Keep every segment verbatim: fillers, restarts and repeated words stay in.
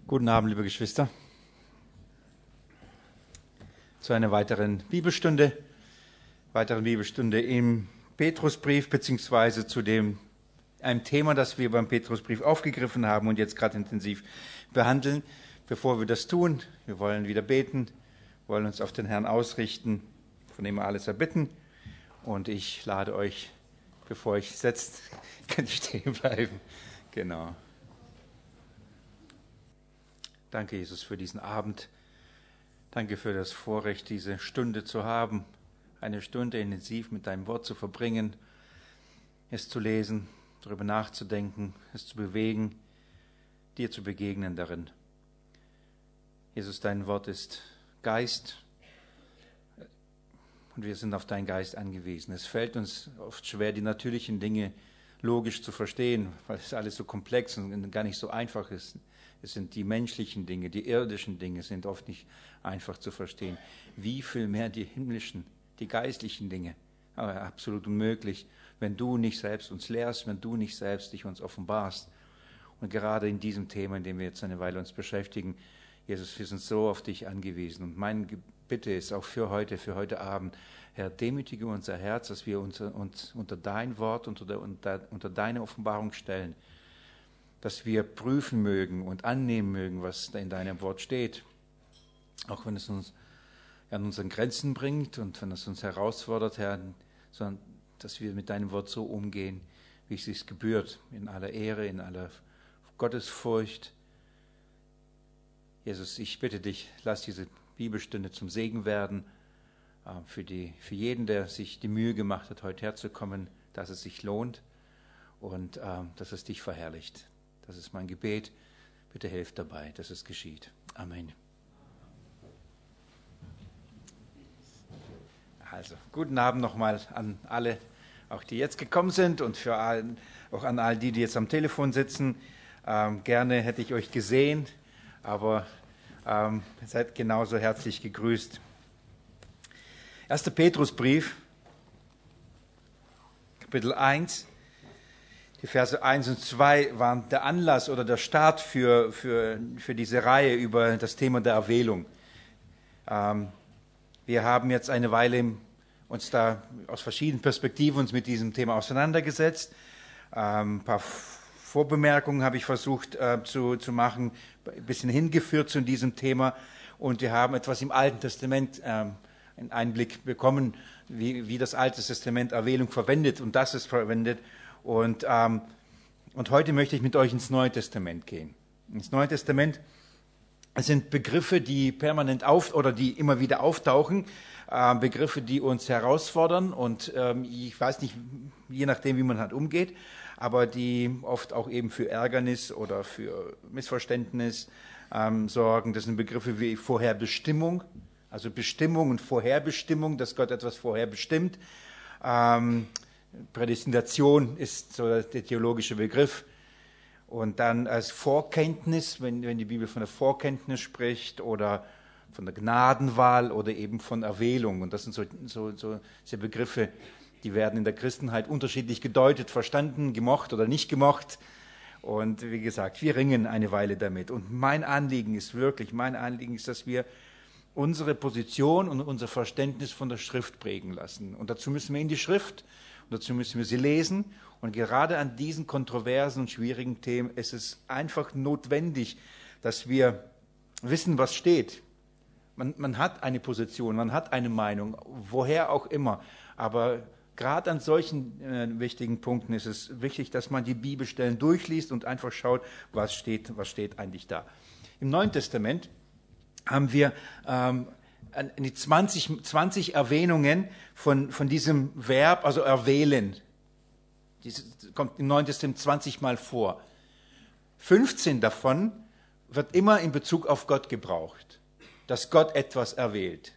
Guten Abend, liebe Geschwister, zu einer weiteren Bibelstunde, weiteren Bibelstunde im Petrusbrief, beziehungsweise zu dem, einem Thema, das wir beim Petrusbrief aufgegriffen haben und jetzt gerade intensiv behandeln. Bevor wir das tun, wir wollen wieder beten, wollen uns auf den Herrn ausrichten, von dem wir alles erbitten. Und ich lade euch, bevor ich setzt, könnt ihr stehen bleiben. Genau. Danke, Jesus, für diesen Abend. Danke für das Vorrecht, diese Stunde zu haben, eine Stunde intensiv mit deinem Wort zu verbringen, es zu lesen, darüber nachzudenken, es zu bewegen, dir zu begegnen darin. Jesus, dein Wort ist Geist und wir sind auf deinen Geist angewiesen. Es fällt uns oft schwer, die natürlichen Dinge logisch zu verstehen, weil es alles so komplex und gar nicht so einfach ist. Es sind die menschlichen Dinge, die irdischen Dinge sind oft nicht einfach zu verstehen. Wie viel mehr die himmlischen, die geistlichen Dinge. Aber absolut unmöglich, wenn du nicht selbst uns lehrst, wenn du nicht selbst dich uns offenbarst. Und gerade in diesem Thema, in dem wir jetzt eine Weile uns beschäftigen, Jesus, wir sind so auf dich angewiesen. Und meine Bitte ist auch für heute, für heute Abend, Herr, demütige unser Herz, dass wir uns, uns unter dein Wort, unter, unter, unter deine Offenbarung stellen. Dass wir prüfen mögen und annehmen mögen, was da in deinem Wort steht. Auch wenn es uns an unseren Grenzen bringt und wenn es uns herausfordert, Herr, sondern dass wir mit deinem Wort so umgehen, wie es sich gebührt, in aller Ehre, in aller Gottesfurcht. Jesus, ich bitte dich, lass diese Bibelstunde zum Segen werden äh, für, die, für jeden, der sich die Mühe gemacht hat, heute herzukommen, dass es sich lohnt und äh, dass es dich verherrlicht. Das ist mein Gebet. Bitte helft dabei, dass es geschieht. Amen. Also, guten Abend nochmal an alle, auch die jetzt gekommen sind und für allen, auch an all die, die jetzt am Telefon sitzen. Ähm, gerne hätte ich euch gesehen, aber ähm, seid genauso herzlich gegrüßt. Erster Petrusbrief, Kapitel eins. Die Verse eins und zwei waren der Anlass oder der Start für, für, für diese Reihe über das Thema der Erwählung. Ähm, wir haben jetzt eine Weile uns da aus verschiedenen Perspektiven uns mit diesem Thema auseinandergesetzt. Ähm, ein paar Vorbemerkungen habe ich versucht äh, zu, zu machen, ein bisschen hingeführt zu diesem Thema. Und wir haben etwas im Alten Testament ähm, einen Einblick bekommen, wie, wie das Alte Testament Erwählung verwendet und dass es verwendet. Und, ähm, und heute möchte ich mit euch ins Neue Testament gehen. Ins Neue Testament sind Begriffe, die permanent auf oder die immer wieder auftauchen, äh, Begriffe, die uns herausfordern und ähm, ich weiß nicht, je nachdem, wie man halt umgeht, aber die oft auch eben für Ärgernis oder für Missverständnis ähm, sorgen. Das sind Begriffe wie Vorherbestimmung, also Bestimmung und Vorherbestimmung, dass Gott etwas vorherbestimmt. Ähm, Prädestination ist so der theologische Begriff. Und dann als Vorkenntnis, wenn, wenn die Bibel von der Vorkenntnis spricht oder von der Gnadenwahl oder eben von Erwählung. Und das sind so, so, so diese Begriffe, die werden in der Christenheit unterschiedlich gedeutet, verstanden, gemocht oder nicht gemocht. Und wie gesagt, wir ringen eine Weile damit. Und mein Anliegen ist wirklich, mein Anliegen ist, dass wir unsere Position und unser Verständnis von der Schrift prägen lassen. Und dazu müssen wir in die Schrift. Und dazu müssen wir sie lesen. Und gerade an diesen kontroversen und schwierigen Themen ist es einfach notwendig, dass wir wissen, was steht. Man, man hat eine Position, man hat eine Meinung, woher auch immer. Aber gerade an solchen äh, wichtigen Punkten ist es wichtig, dass man die Bibelstellen durchliest und einfach schaut, was steht, was steht eigentlich da. Im Neuen Testament haben wir ähm, die zwanzig, zwanzig Erwähnungen von, von diesem Verb, also erwählen. Das kommt im Neuen Testament zwanzig Mal vor. fünfzehn davon wird immer in Bezug auf Gott gebraucht. Dass Gott etwas erwählt.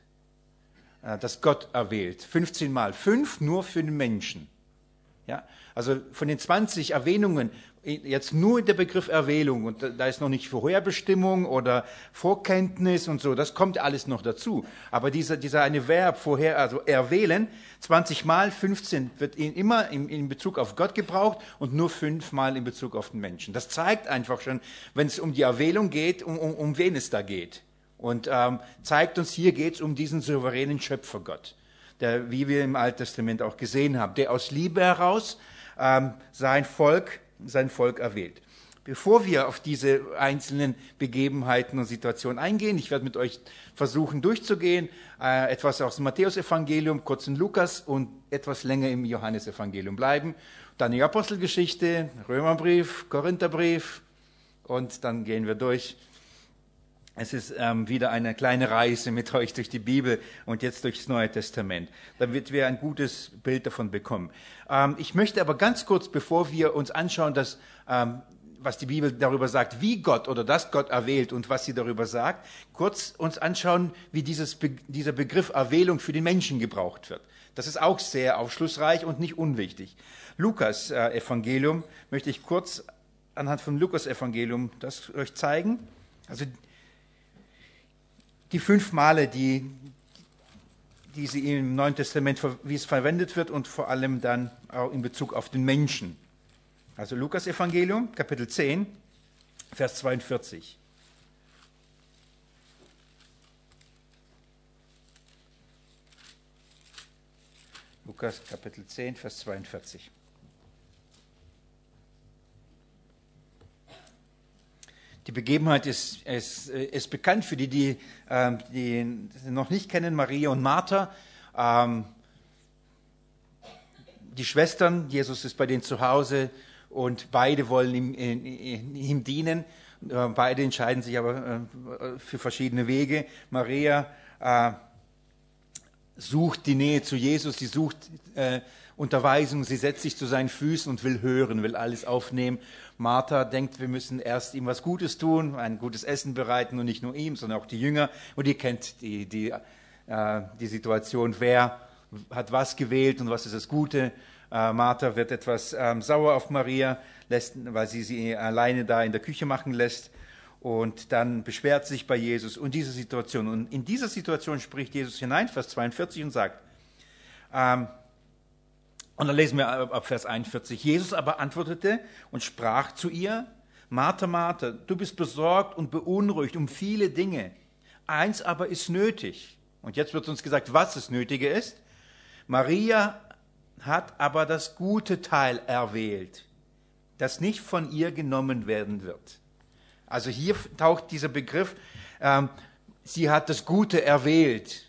Dass Gott erwählt. fünfzehn Mal. Fünf nur für den Menschen. Ja? Also von den zwanzig Erwähnungen Jetzt nur der Begriff Erwählung, und da ist noch nicht Vorherbestimmung oder Vorkenntnis und so, das kommt alles noch dazu. Aber dieser, dieser eine Verb vorher, also erwählen, zwanzig Mal, fünfzehn wird immer in, in Bezug auf Gott gebraucht und nur fünf Mal in Bezug auf den Menschen. Das zeigt einfach schon, wenn es um die Erwählung geht, um, um, um wen es da geht. Und ähm, zeigt uns, hier geht es um diesen souveränen Schöpfergott, der, wie wir im Alten Testament auch gesehen haben, der aus Liebe heraus ähm, sein Volk sein Volk erwählt. Bevor wir auf diese einzelnen Begebenheiten und Situationen eingehen, ich werde mit euch versuchen durchzugehen, äh, etwas aus dem Matthäusevangelium, kurz in Lukas und etwas länger im Johannesevangelium bleiben, dann die Apostelgeschichte, Römerbrief, Korintherbrief und dann gehen wir durch. Es ist ähm, wieder eine kleine Reise mit euch durch die Bibel und jetzt durchs Neue Testament, damit wir ein gutes Bild davon bekommen. Ähm, ich möchte aber ganz kurz, bevor wir uns anschauen, dass, ähm, was die Bibel darüber sagt, wie Gott oder dass Gott erwählt und was sie darüber sagt, kurz uns anschauen, wie dieses Be- dieser Begriff Erwählung für den Menschen gebraucht wird. Das ist auch sehr aufschlussreich und nicht unwichtig. Lukas äh, Evangelium möchte ich kurz anhand vom Lukas Evangelium das euch zeigen. Also die fünf Male, die, die sie im Neuen Testament, wie es verwendet wird und vor allem dann auch in Bezug auf den Menschen. Also Lukas Evangelium, Kapitel zehn, Vers zweiundvierzig. Lukas Kapitel zehn, Vers zweiundvierzig. Die Begebenheit ist, ist, ist bekannt für die, die, ähm, die noch nicht kennen, Maria und Martha. Ähm, die Schwestern, Jesus ist bei denen zu Hause und beide wollen ihm, ihm, ihm dienen. Äh, beide entscheiden sich aber äh, für verschiedene Wege. Maria äh, sucht die Nähe zu Jesus, sie sucht äh, Unterweisung, sie setzt sich zu seinen Füßen und will hören, will alles aufnehmen. Martha denkt, wir müssen erst ihm was Gutes tun, ein gutes Essen bereiten und nicht nur ihm, sondern auch die Jünger. Und ihr kennt die, die, äh, die Situation, wer hat was gewählt und was ist das Gute. Äh, Martha wird etwas ähm, sauer auf Maria, lässt, weil sie sie alleine da in der Küche machen lässt. Und dann beschwert sie sich bei Jesus und diese Situation. Und in dieser Situation spricht Jesus hinein, Vers zweiundvierzig, und sagt, ähm, und dann lesen wir ab Vers einundvierzig, Jesus aber antwortete und sprach zu ihr, Martha, Martha, du bist besorgt und beunruhigt um viele Dinge. Eins aber ist nötig. Und jetzt wird uns gesagt, was das Nötige ist. Maria hat aber das gute Teil erwählt, das nicht von ihr genommen werden wird. Also hier taucht dieser Begriff, ähm, sie hat das Gute erwählt.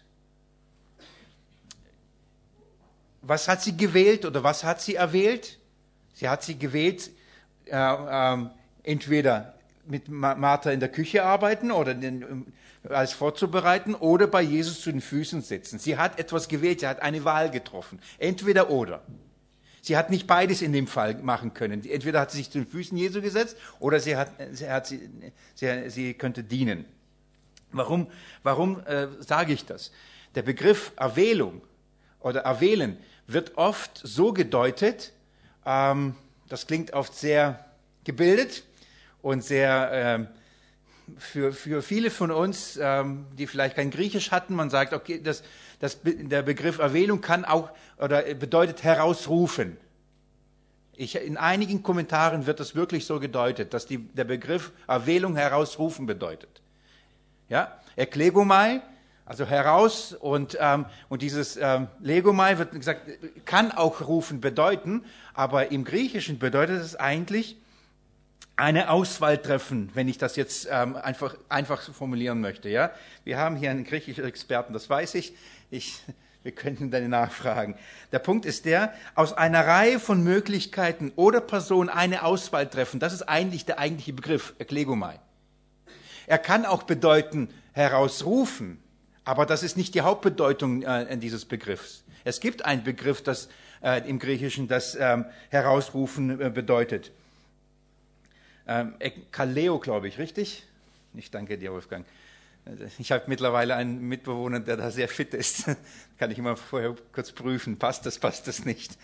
Was hat sie gewählt oder was hat sie erwählt? Sie hat sie gewählt, äh, ähm, entweder mit Martha in der Küche arbeiten oder den, alles vorzubereiten oder bei Jesus zu den Füßen sitzen. Sie hat etwas gewählt, sie hat eine Wahl getroffen. Entweder oder. Sie hat nicht beides in dem Fall machen können. Entweder hat sie sich zu den Füßen Jesu gesetzt oder sie, hat, sie, hat, sie, sie, sie könnte dienen. Warum, warum äh, sage ich das? Der Begriff Erwählung oder Erwählen wird oft so gedeutet, ähm, das klingt oft sehr gebildet und sehr, ähm, für, für viele von uns, ähm, die vielleicht kein Griechisch hatten, man sagt, okay, das, das, der Begriff Erwählung kann auch, oder bedeutet herausrufen. Ich, in einigen Kommentaren wird das wirklich so gedeutet, dass die, der Begriff Erwählung herausrufen bedeutet. Ja, Eklegomai, also heraus, und, ähm, und dieses ähm, Legomai wird gesagt, kann auch rufen bedeuten, aber im Griechischen bedeutet es eigentlich eine Auswahl treffen, wenn ich das jetzt ähm, einfach, einfach formulieren möchte. Ja? Wir haben hier einen griechischen Experten, das weiß ich. ich wir könnten dann nachfragen. Der Punkt ist der, aus einer Reihe von Möglichkeiten oder Personen eine Auswahl treffen, das ist eigentlich der eigentliche Begriff, Eklegomai. Er kann auch bedeuten, herausrufen, aber das ist nicht die Hauptbedeutung äh, dieses Begriffs. Es gibt einen Begriff, das äh, im Griechischen das ähm, herausrufen äh, bedeutet. Ähm, Kaleo, glaube ich, richtig? Ich danke dir, Wolfgang. Ich habe mittlerweile einen Mitbewohner, der da sehr fit ist. Kann ich immer vorher kurz prüfen, passt das, passt das nicht.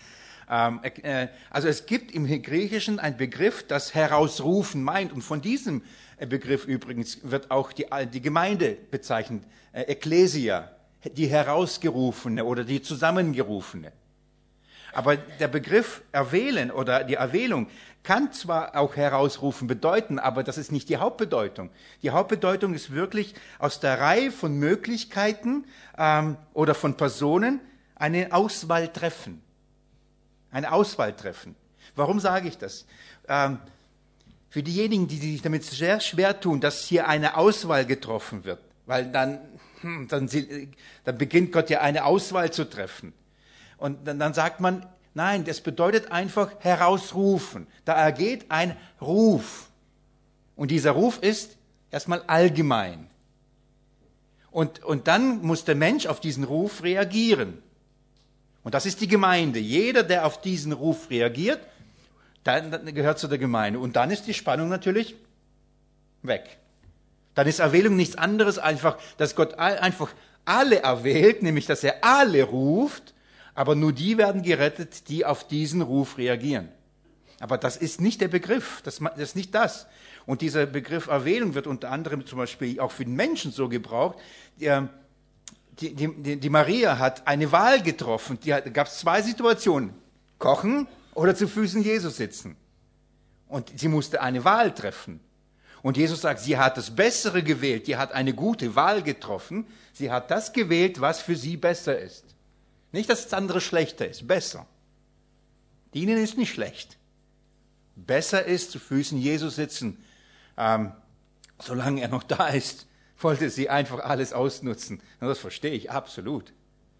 Ähm, äh, also es gibt im Griechischen einen Begriff, das herausrufen meint. Und von diesem Begriff übrigens wird auch die, die Gemeinde bezeichnet, äh, Ekklesia, die Herausgerufene oder die Zusammengerufene. Aber der Begriff erwählen oder die Erwählung kann zwar auch herausrufen bedeuten, aber das ist nicht die Hauptbedeutung. Die Hauptbedeutung ist wirklich aus der Reihe von Möglichkeiten ähm, oder von Personen eine Auswahl treffen. Eine Auswahl treffen. Warum sage ich das? Ähm, für diejenigen, die sich damit sehr schwer tun, dass hier eine Auswahl getroffen wird, weil dann, hm, dann, dann beginnt Gott ja eine Auswahl zu treffen. Und dann, dann sagt man, nein, das bedeutet einfach herausrufen. Da ergeht ein Ruf. Und dieser Ruf ist erstmal allgemein. Und, und dann muss der Mensch auf diesen Ruf reagieren. Und das ist die Gemeinde. Jeder, der auf diesen Ruf reagiert, dann, dann gehört zu der Gemeinde. Und dann ist die Spannung natürlich weg. Dann ist Erwählung nichts anderes, einfach, dass Gott einfach alle erwählt, nämlich dass er alle ruft, aber nur die werden gerettet, die auf diesen Ruf reagieren. Aber das ist nicht der Begriff, das, das ist nicht das. Und dieser Begriff Erwählung wird unter anderem zum Beispiel auch für den Menschen so gebraucht. Die, die, die, die Maria hat eine Wahl getroffen. Da gab es zwei Situationen, kochen oder zu Füßen Jesus sitzen. Und sie musste eine Wahl treffen. Und Jesus sagt, sie hat das Bessere gewählt, die hat eine gute Wahl getroffen. Sie hat das gewählt, was für sie besser ist. Nicht, dass das andere schlechter ist, besser. Dienen ist nicht schlecht. Besser ist, zu Füßen Jesus sitzen. Ähm, solange er noch da ist, wollte sie einfach alles ausnutzen. Und das verstehe ich absolut.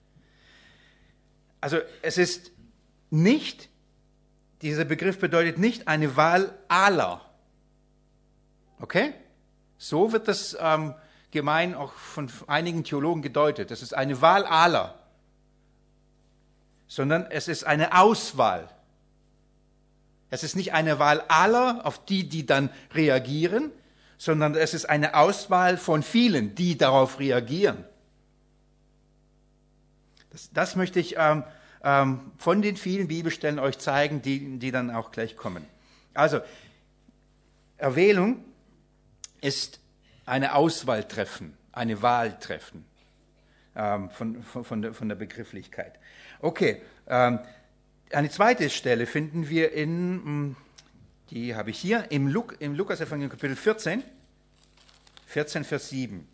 Also es ist nicht, dieser Begriff bedeutet nicht eine Wahl aller. Okay? So wird das ähm, gemein auch von einigen Theologen gedeutet. Das ist eine Wahl aller. Sondern es ist eine Auswahl. Es ist nicht eine Wahl aller, auf die, die dann reagieren, sondern es ist eine Auswahl von vielen, die darauf reagieren. Das, das möchte ich ähm, ähm, von den vielen Bibelstellen euch zeigen, die, die dann auch gleich kommen. Also, Erwählung ist eine Auswahl treffen, eine Wahl treffen ähm, von, von, von, der, von der Begrifflichkeit. Okay, ähm, eine zweite Stelle finden wir in, die habe ich hier, im, Luk, im Lukas-Evangelium Kapitel vierzehn, vierzehn, Vers sieben.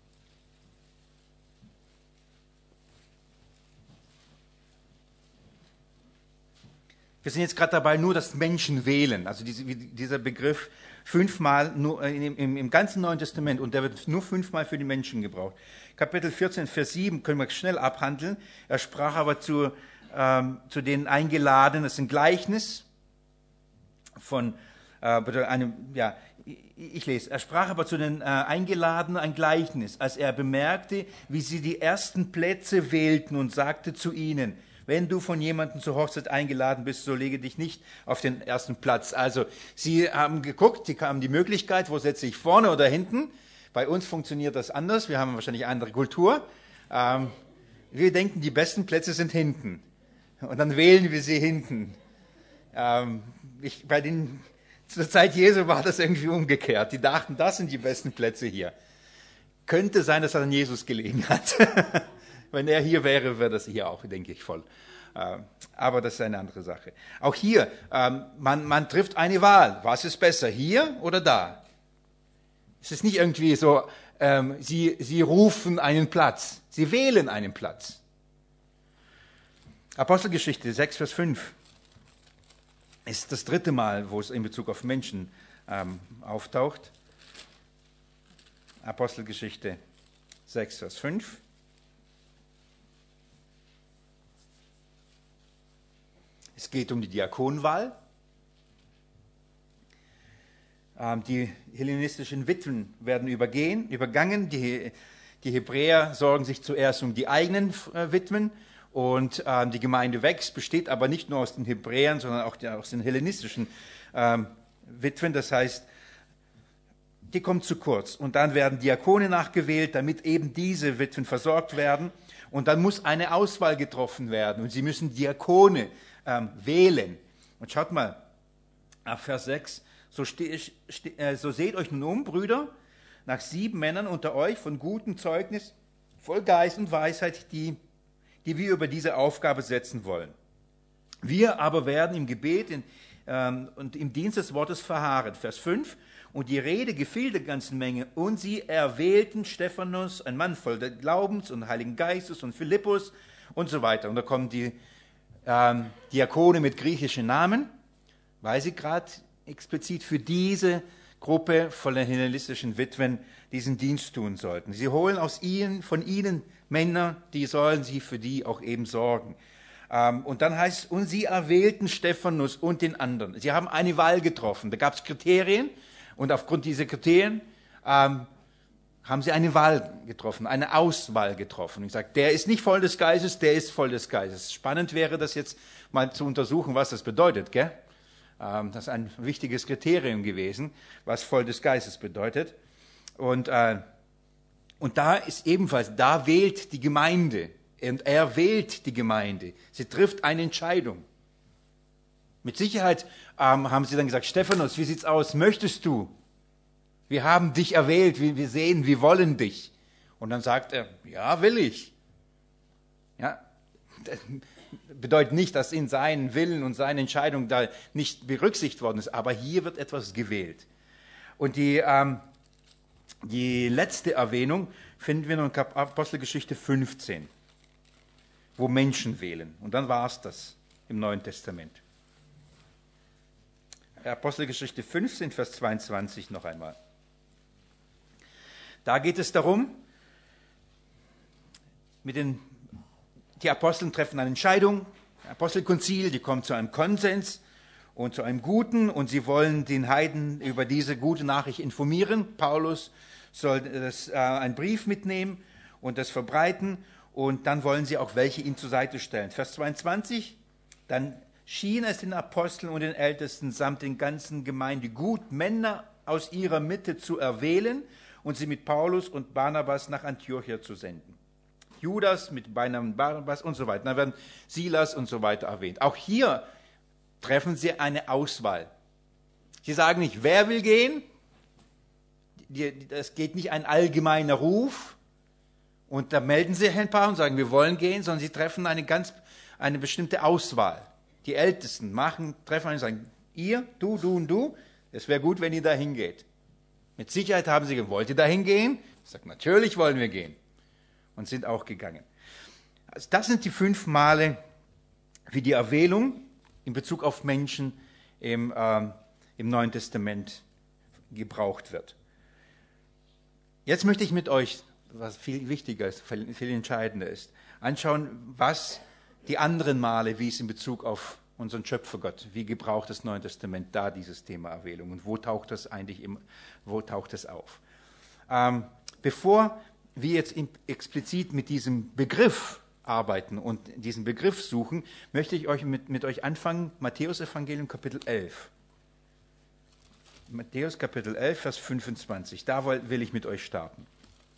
Wir sind jetzt gerade dabei, nur das Menschen wählen, also diese, dieser Begriff fünfmal nur im, im, im ganzen Neuen Testament, und der wird nur fünfmal für die Menschen gebraucht. Kapitel vierzehn, Vers sieben können wir schnell abhandeln. Er sprach aber zu, ähm, zu den Eingeladenen, das ist ein Gleichnis von äh, einem, ja, ich, ich lese, er sprach aber zu den äh, Eingeladenen ein Gleichnis, als er bemerkte, wie sie die ersten Plätze wählten, und sagte zu ihnen: Wenn du von jemandem zur Hochzeit eingeladen bist, so lege dich nicht auf den ersten Platz. Also sie haben geguckt, sie haben die Möglichkeit, wo setze ich, vorne oder hinten. Bei uns funktioniert das anders, wir haben wahrscheinlich eine andere Kultur. Ähm, wir denken, die besten Plätze sind hinten. Und dann wählen wir sie hinten. Ähm, ich, bei den, zur Zeit Jesu war das irgendwie umgekehrt. Die dachten, das sind die besten Plätze hier. Könnte sein, dass er an Jesus gelegen hat. Wenn er hier wäre, wäre das hier auch, denke ich, voll. Aber das ist eine andere Sache. Auch hier, man, man trifft eine Wahl. Was ist besser, hier oder da? Es ist nicht irgendwie so, sie, sie rufen einen Platz. Sie wählen einen Platz. Apostelgeschichte sechs, Vers fünf ist das dritte Mal, wo es in Bezug auf Menschen auftaucht. Apostelgeschichte sechs, Vers fünf. Es geht um die Diakonenwahl. Die hellenistischen Witwen werden übergehen, übergangen. Die, die Hebräer sorgen sich zuerst um die eigenen Witwen, und die Gemeinde wächst, besteht aber nicht nur aus den Hebräern, sondern auch aus den hellenistischen Witwen. Das heißt, die kommen zu kurz. Und dann werden Diakone nachgewählt, damit eben diese Witwen versorgt werden. Und dann muss eine Auswahl getroffen werden. Und sie müssen Diakone ähm, wählen. Und schaut mal, ab Vers sechs, so, steh, steh, äh, so seht euch nun um, Brüder, nach sieben Männern unter euch von gutem Zeugnis, voll Geist und Weisheit, die, die wir über diese Aufgabe setzen wollen. Wir aber werden im Gebet in, ähm, und im Dienst des Wortes verharren. Vers fünf, und die Rede gefiel der ganzen Menge, und sie erwählten Stephanus, ein Mann voll des Glaubens und Heiligen Geistes, und Philippus und so weiter. Und da kommen die ähm, Diakone mit griechischen Namen, weil sie gerade explizit für diese Gruppe von den hellenistischen Witwen diesen Dienst tun sollten. Sie holen aus ihnen, von ihnen Männer, die sollen sie für die auch eben sorgen. Ähm, und dann heißt es, und sie erwählten Stephanus und den anderen. Sie haben eine Wahl getroffen. Da gab es Kriterien und aufgrund dieser Kriterien ähm, haben sie eine Wahl getroffen, eine Auswahl getroffen. Ich sage, der ist nicht voll des Geistes, der ist voll des Geistes. Spannend wäre das jetzt mal zu untersuchen, was das bedeutet, gell? Ähm, das ist ein wichtiges Kriterium gewesen, was voll des Geistes bedeutet. Und, äh, und da ist ebenfalls, da wählt die Gemeinde. Und er wählt die Gemeinde. Sie trifft eine Entscheidung. Mit Sicherheit ähm, haben sie dann gesagt, Stephanus, wie sieht's aus? Möchtest du? Wir haben dich erwählt, wir sehen, wir wollen dich. Und dann sagt er, ja, will ich. Ja, das bedeutet nicht, dass in seinen Willen und seine Entscheidung da nicht berücksichtigt worden ist, aber hier wird etwas gewählt. Und die, ähm, die letzte Erwähnung finden wir in Apostelgeschichte fünfzehn, wo Menschen wählen. Und dann war es das im Neuen Testament. Apostelgeschichte fünfzehn, Vers zweiundzwanzig noch einmal. Da geht es darum, mit den, die Aposteln treffen eine Entscheidung, Apostelkonzil, die kommen zu einem Konsens und zu einem Guten und sie wollen den Heiden über diese gute Nachricht informieren. Paulus soll das, äh, einen Brief mitnehmen und das verbreiten und dann wollen sie auch welche ihm zur Seite stellen. Vers zweiundzwanzig, dann schien es den Aposteln und den Ältesten samt den ganzen Gemeinde gut, Männer aus ihrer Mitte zu erwählen und sie mit Paulus und Barnabas nach Antiochia zu senden. Judas mit Beinamen Barnabas und so weiter. Dann werden Silas und so weiter erwähnt. Auch hier treffen sie eine Auswahl. Sie sagen nicht, wer will gehen? Es geht nicht ein allgemeiner Ruf und da melden sich ein paar und sagen, wir wollen gehen, sondern sie treffen eine ganz, eine bestimmte Auswahl. Die Ältesten machen, treffen und sagen, ihr, du, du und du, es wäre gut, wenn ihr da hingeht. Mit Sicherheit haben sie gesagt, wollt ihr da hingehen? Ich sage, natürlich wollen wir gehen. Und sind auch gegangen. Also das sind die fünf Male, wie die Erwählung in Bezug auf Menschen im, ähm, im Neuen Testament gebraucht wird. Jetzt möchte ich mit euch, was viel wichtiger ist, viel entscheidender ist, anschauen, was die anderen Male, wie es in Bezug auf unseren Schöpfergott, wie gebraucht das Neue Testament da dieses Thema Erwählung und wo taucht das eigentlich im, wo taucht das auf? Ähm, bevor wir jetzt explizit mit diesem Begriff arbeiten und diesen Begriff suchen, möchte ich euch mit, mit euch anfangen, Matthäus Evangelium Kapitel elf. Matthäus Kapitel elf, Vers fünfundzwanzig, da will ich mit euch starten.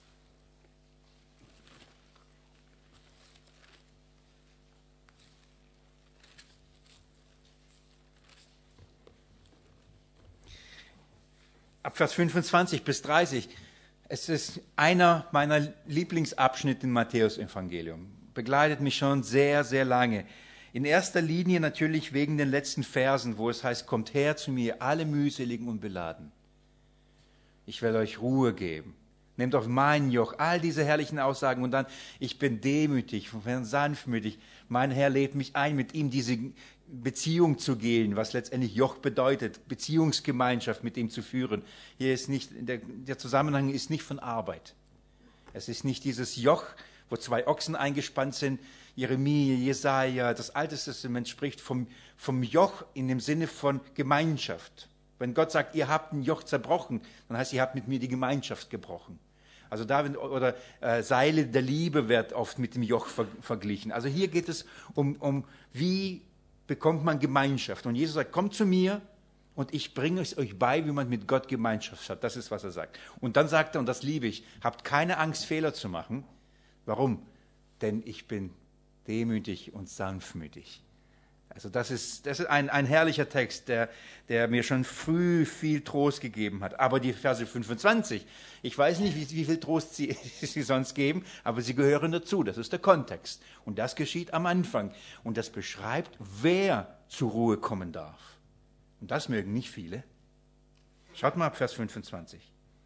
Ab Vers fünfundzwanzig bis dreißig. Es ist einer meiner Lieblingsabschnitte im Matthäus-Evangelium. Begleitet mich schon sehr, sehr lange. In erster Linie natürlich wegen den letzten Versen, wo es heißt, kommt her zu mir, alle mühseligen und beladen. Ich werde euch Ruhe geben. Nehmt auf mein Joch, all diese herrlichen Aussagen und dann, ich bin demütig, sanftmütig. Mein Herr lädt mich ein, mit ihm diese Beziehung zu gehen, was letztendlich Joch bedeutet, Beziehungsgemeinschaft mit ihm zu führen. Hier ist nicht, der, der Zusammenhang ist nicht von Arbeit. Es ist nicht dieses Joch, wo zwei Ochsen eingespannt sind. Jeremia, Jesaja, das Alte Testament spricht vom, vom Joch in dem Sinne von Gemeinschaft. Wenn Gott sagt, ihr habt ein Joch zerbrochen, dann heißt, ihr habt mit mir die Gemeinschaft gebrochen. Also da, oder äh, Seile der Liebe wird oft mit dem Joch ver, verglichen. Also hier geht es um, um, wie bekommt man Gemeinschaft. Und Jesus sagt, kommt zu mir und ich bringe es euch bei, wie man mit Gott Gemeinschaft hat. Das ist, was er sagt. Und dann sagt er, und das liebe ich, habt keine Angst, Fehler zu machen. Warum? Denn ich bin demütig und sanftmütig. Also das ist, das ist ein, ein herrlicher Text, der, der mir schon früh viel Trost gegeben hat. Aber die Verse fünfundzwanzig, ich weiß nicht, wie, wie viel Trost sie, sie sonst geben, aber sie gehören dazu. Das ist der Kontext. Und das geschieht am Anfang. Und das beschreibt, wer zur Ruhe kommen darf. Und das mögen nicht viele. Schaut mal ab Vers fünfundzwanzig.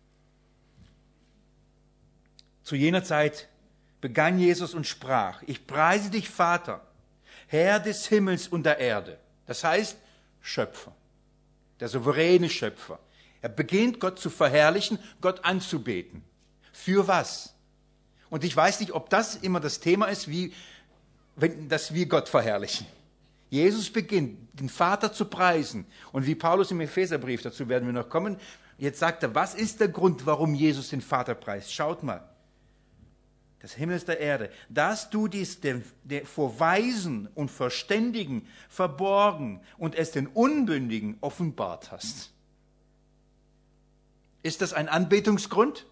Zu jener Zeit begann Jesus und sprach: Ich preise dich, Vater, Herr des Himmels und der Erde. Das heißt, Schöpfer, der souveräne Schöpfer. Er beginnt, Gott zu verherrlichen, Gott anzubeten. Für was? Und ich weiß nicht, ob das immer das Thema ist, wie, wenn, dass wir Gott verherrlichen. Jesus beginnt, den Vater zu preisen. Und wie Paulus im Epheserbrief, dazu werden wir noch kommen, jetzt sagt er, was ist der Grund, warum Jesus den Vater preist? Schaut mal. Des Himmels der Erde, dass du dies den, den, vor Weisen und Verständigen verborgen und es den Unbündigen offenbart hast. Ist das ein Anbetungsgrund?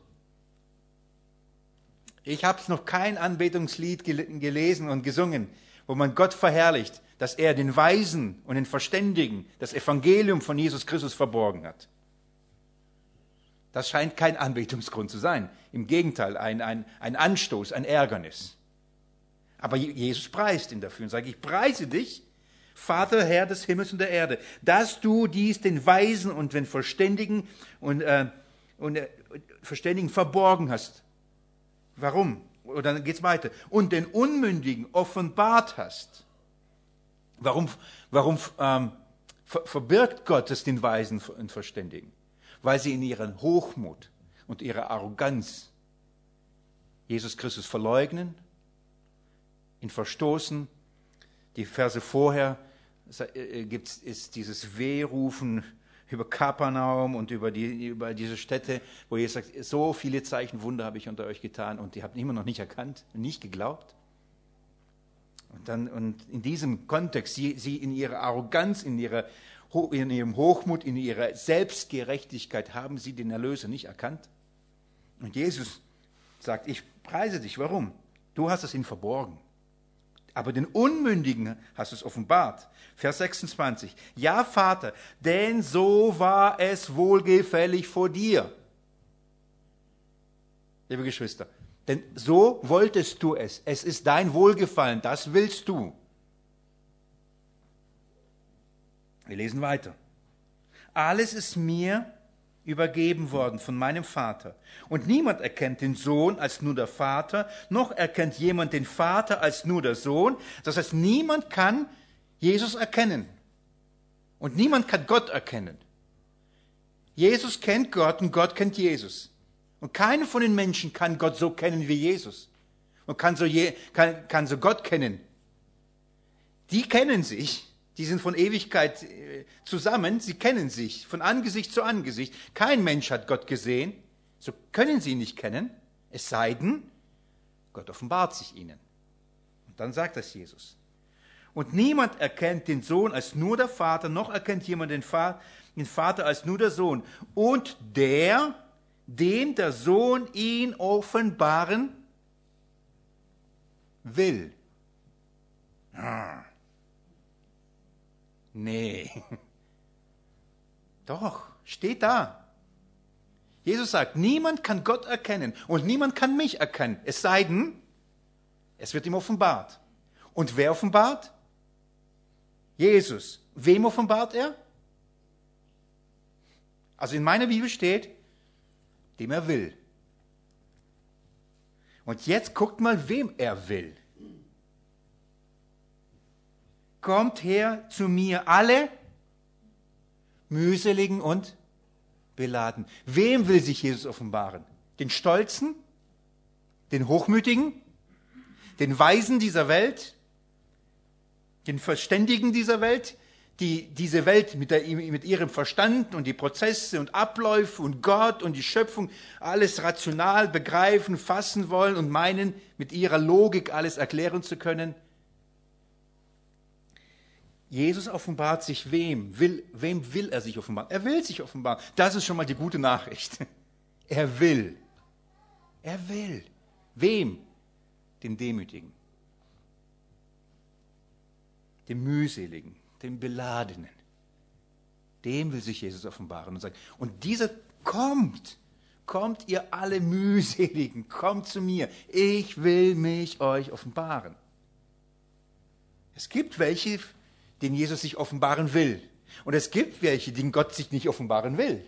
Ich habe noch kein Anbetungslied gel- gelesen und gesungen, wo man Gott verherrlicht, dass er den Weisen und den Verständigen das Evangelium von Jesus Christus verborgen hat. Das scheint kein Anbetungsgrund zu sein. Im Gegenteil, ein, ein, ein Anstoß, ein Ärgernis. Aber Jesus preist ihn dafür und sagt, ich preise dich, Vater, Herr des Himmels und der Erde, dass du dies den Weisen und den Verständigen und, äh, und äh, Verständigen verborgen hast. Warum? Und dann geht's weiter. Und den Unmündigen offenbart hast. Warum, warum ähm, ver, verbirgt Gott es den Weisen und Verständigen? Weil sie in ihren Hochmut und ihrer Arroganz Jesus Christus verleugnen, ihn verstoßen. Die Verse vorher gibt ist dieses Wehrufen über Kapernaum und über, die, über diese Städte, wo Jesus sagt, so viele Zeichen, Wunder habe ich unter euch getan und ihr habt immer noch nicht erkannt, nicht geglaubt. Und, dann, und in diesem Kontext, sie, sie in ihrer Arroganz, in ihrer in ihrem Hochmut, in ihrer Selbstgerechtigkeit haben sie den Erlöser nicht erkannt. Und Jesus sagt, ich preise dich. Warum? Du hast es ihnen verborgen. Aber den Unmündigen hast du es offenbart. Vers sechsundzwanzig. Ja, Vater, denn so war es wohlgefällig vor dir. Liebe Geschwister, denn so wolltest du es. Es ist dein Wohlgefallen, das willst du. Wir lesen weiter. Alles ist mir übergeben worden von meinem Vater. Und niemand erkennt den Sohn als nur der Vater, noch erkennt jemand den Vater als nur der Sohn. Das heißt, niemand kann Jesus erkennen. Und niemand kann Gott erkennen. Jesus kennt Gott und Gott kennt Jesus. Und keiner von den Menschen kann Gott so kennen wie Jesus. Und kann so, je, kann, kann so Gott kennen. Die kennen sich. Die sind von Ewigkeit zusammen, sie kennen sich von Angesicht zu Angesicht. Kein Mensch hat Gott gesehen, so können sie ihn nicht kennen, es sei denn, Gott offenbart sich ihnen. Und dann sagt das Jesus. Und niemand erkennt den Sohn als nur der Vater, noch erkennt jemand den Vater als nur der Sohn. Und der, dem der Sohn ihn offenbaren will. Ah. Nee. Doch, steht da. Jesus sagt, niemand kann Gott erkennen und niemand kann mich erkennen, es sei denn, es wird ihm offenbart. Und wer offenbart? Jesus. Wem offenbart er? Also in meiner Bibel steht, dem er will. Und jetzt guckt mal, wem er will. Kommt her zu mir alle mühseligen und beladen. Wem will sich Jesus offenbaren? Den Stolzen? Den Hochmütigen? Den Weisen dieser Welt? Den Verständigen dieser Welt? Die diese Welt mit, der, mit ihrem Verstand und die Prozesse und Abläufe und Gott und die Schöpfung alles rational begreifen, fassen wollen und meinen, mit ihrer Logik alles erklären zu können? Jesus offenbart sich wem? Will, wem will er sich offenbaren? Er will sich offenbaren. Das ist schon mal die gute Nachricht. Er will. Er will. Wem? Den Demütigen. dem Mühseligen, dem Beladenen. Dem will sich Jesus offenbaren und sagen, und dieser kommt, kommt ihr alle Mühseligen, kommt zu mir, ich will mich euch offenbaren. Es gibt welche, denen Jesus sich offenbaren will. Und es gibt welche, denen Gott sich nicht offenbaren will.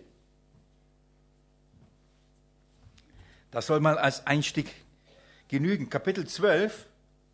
Das soll mal als Einstieg genügen. Kapitel zwölf,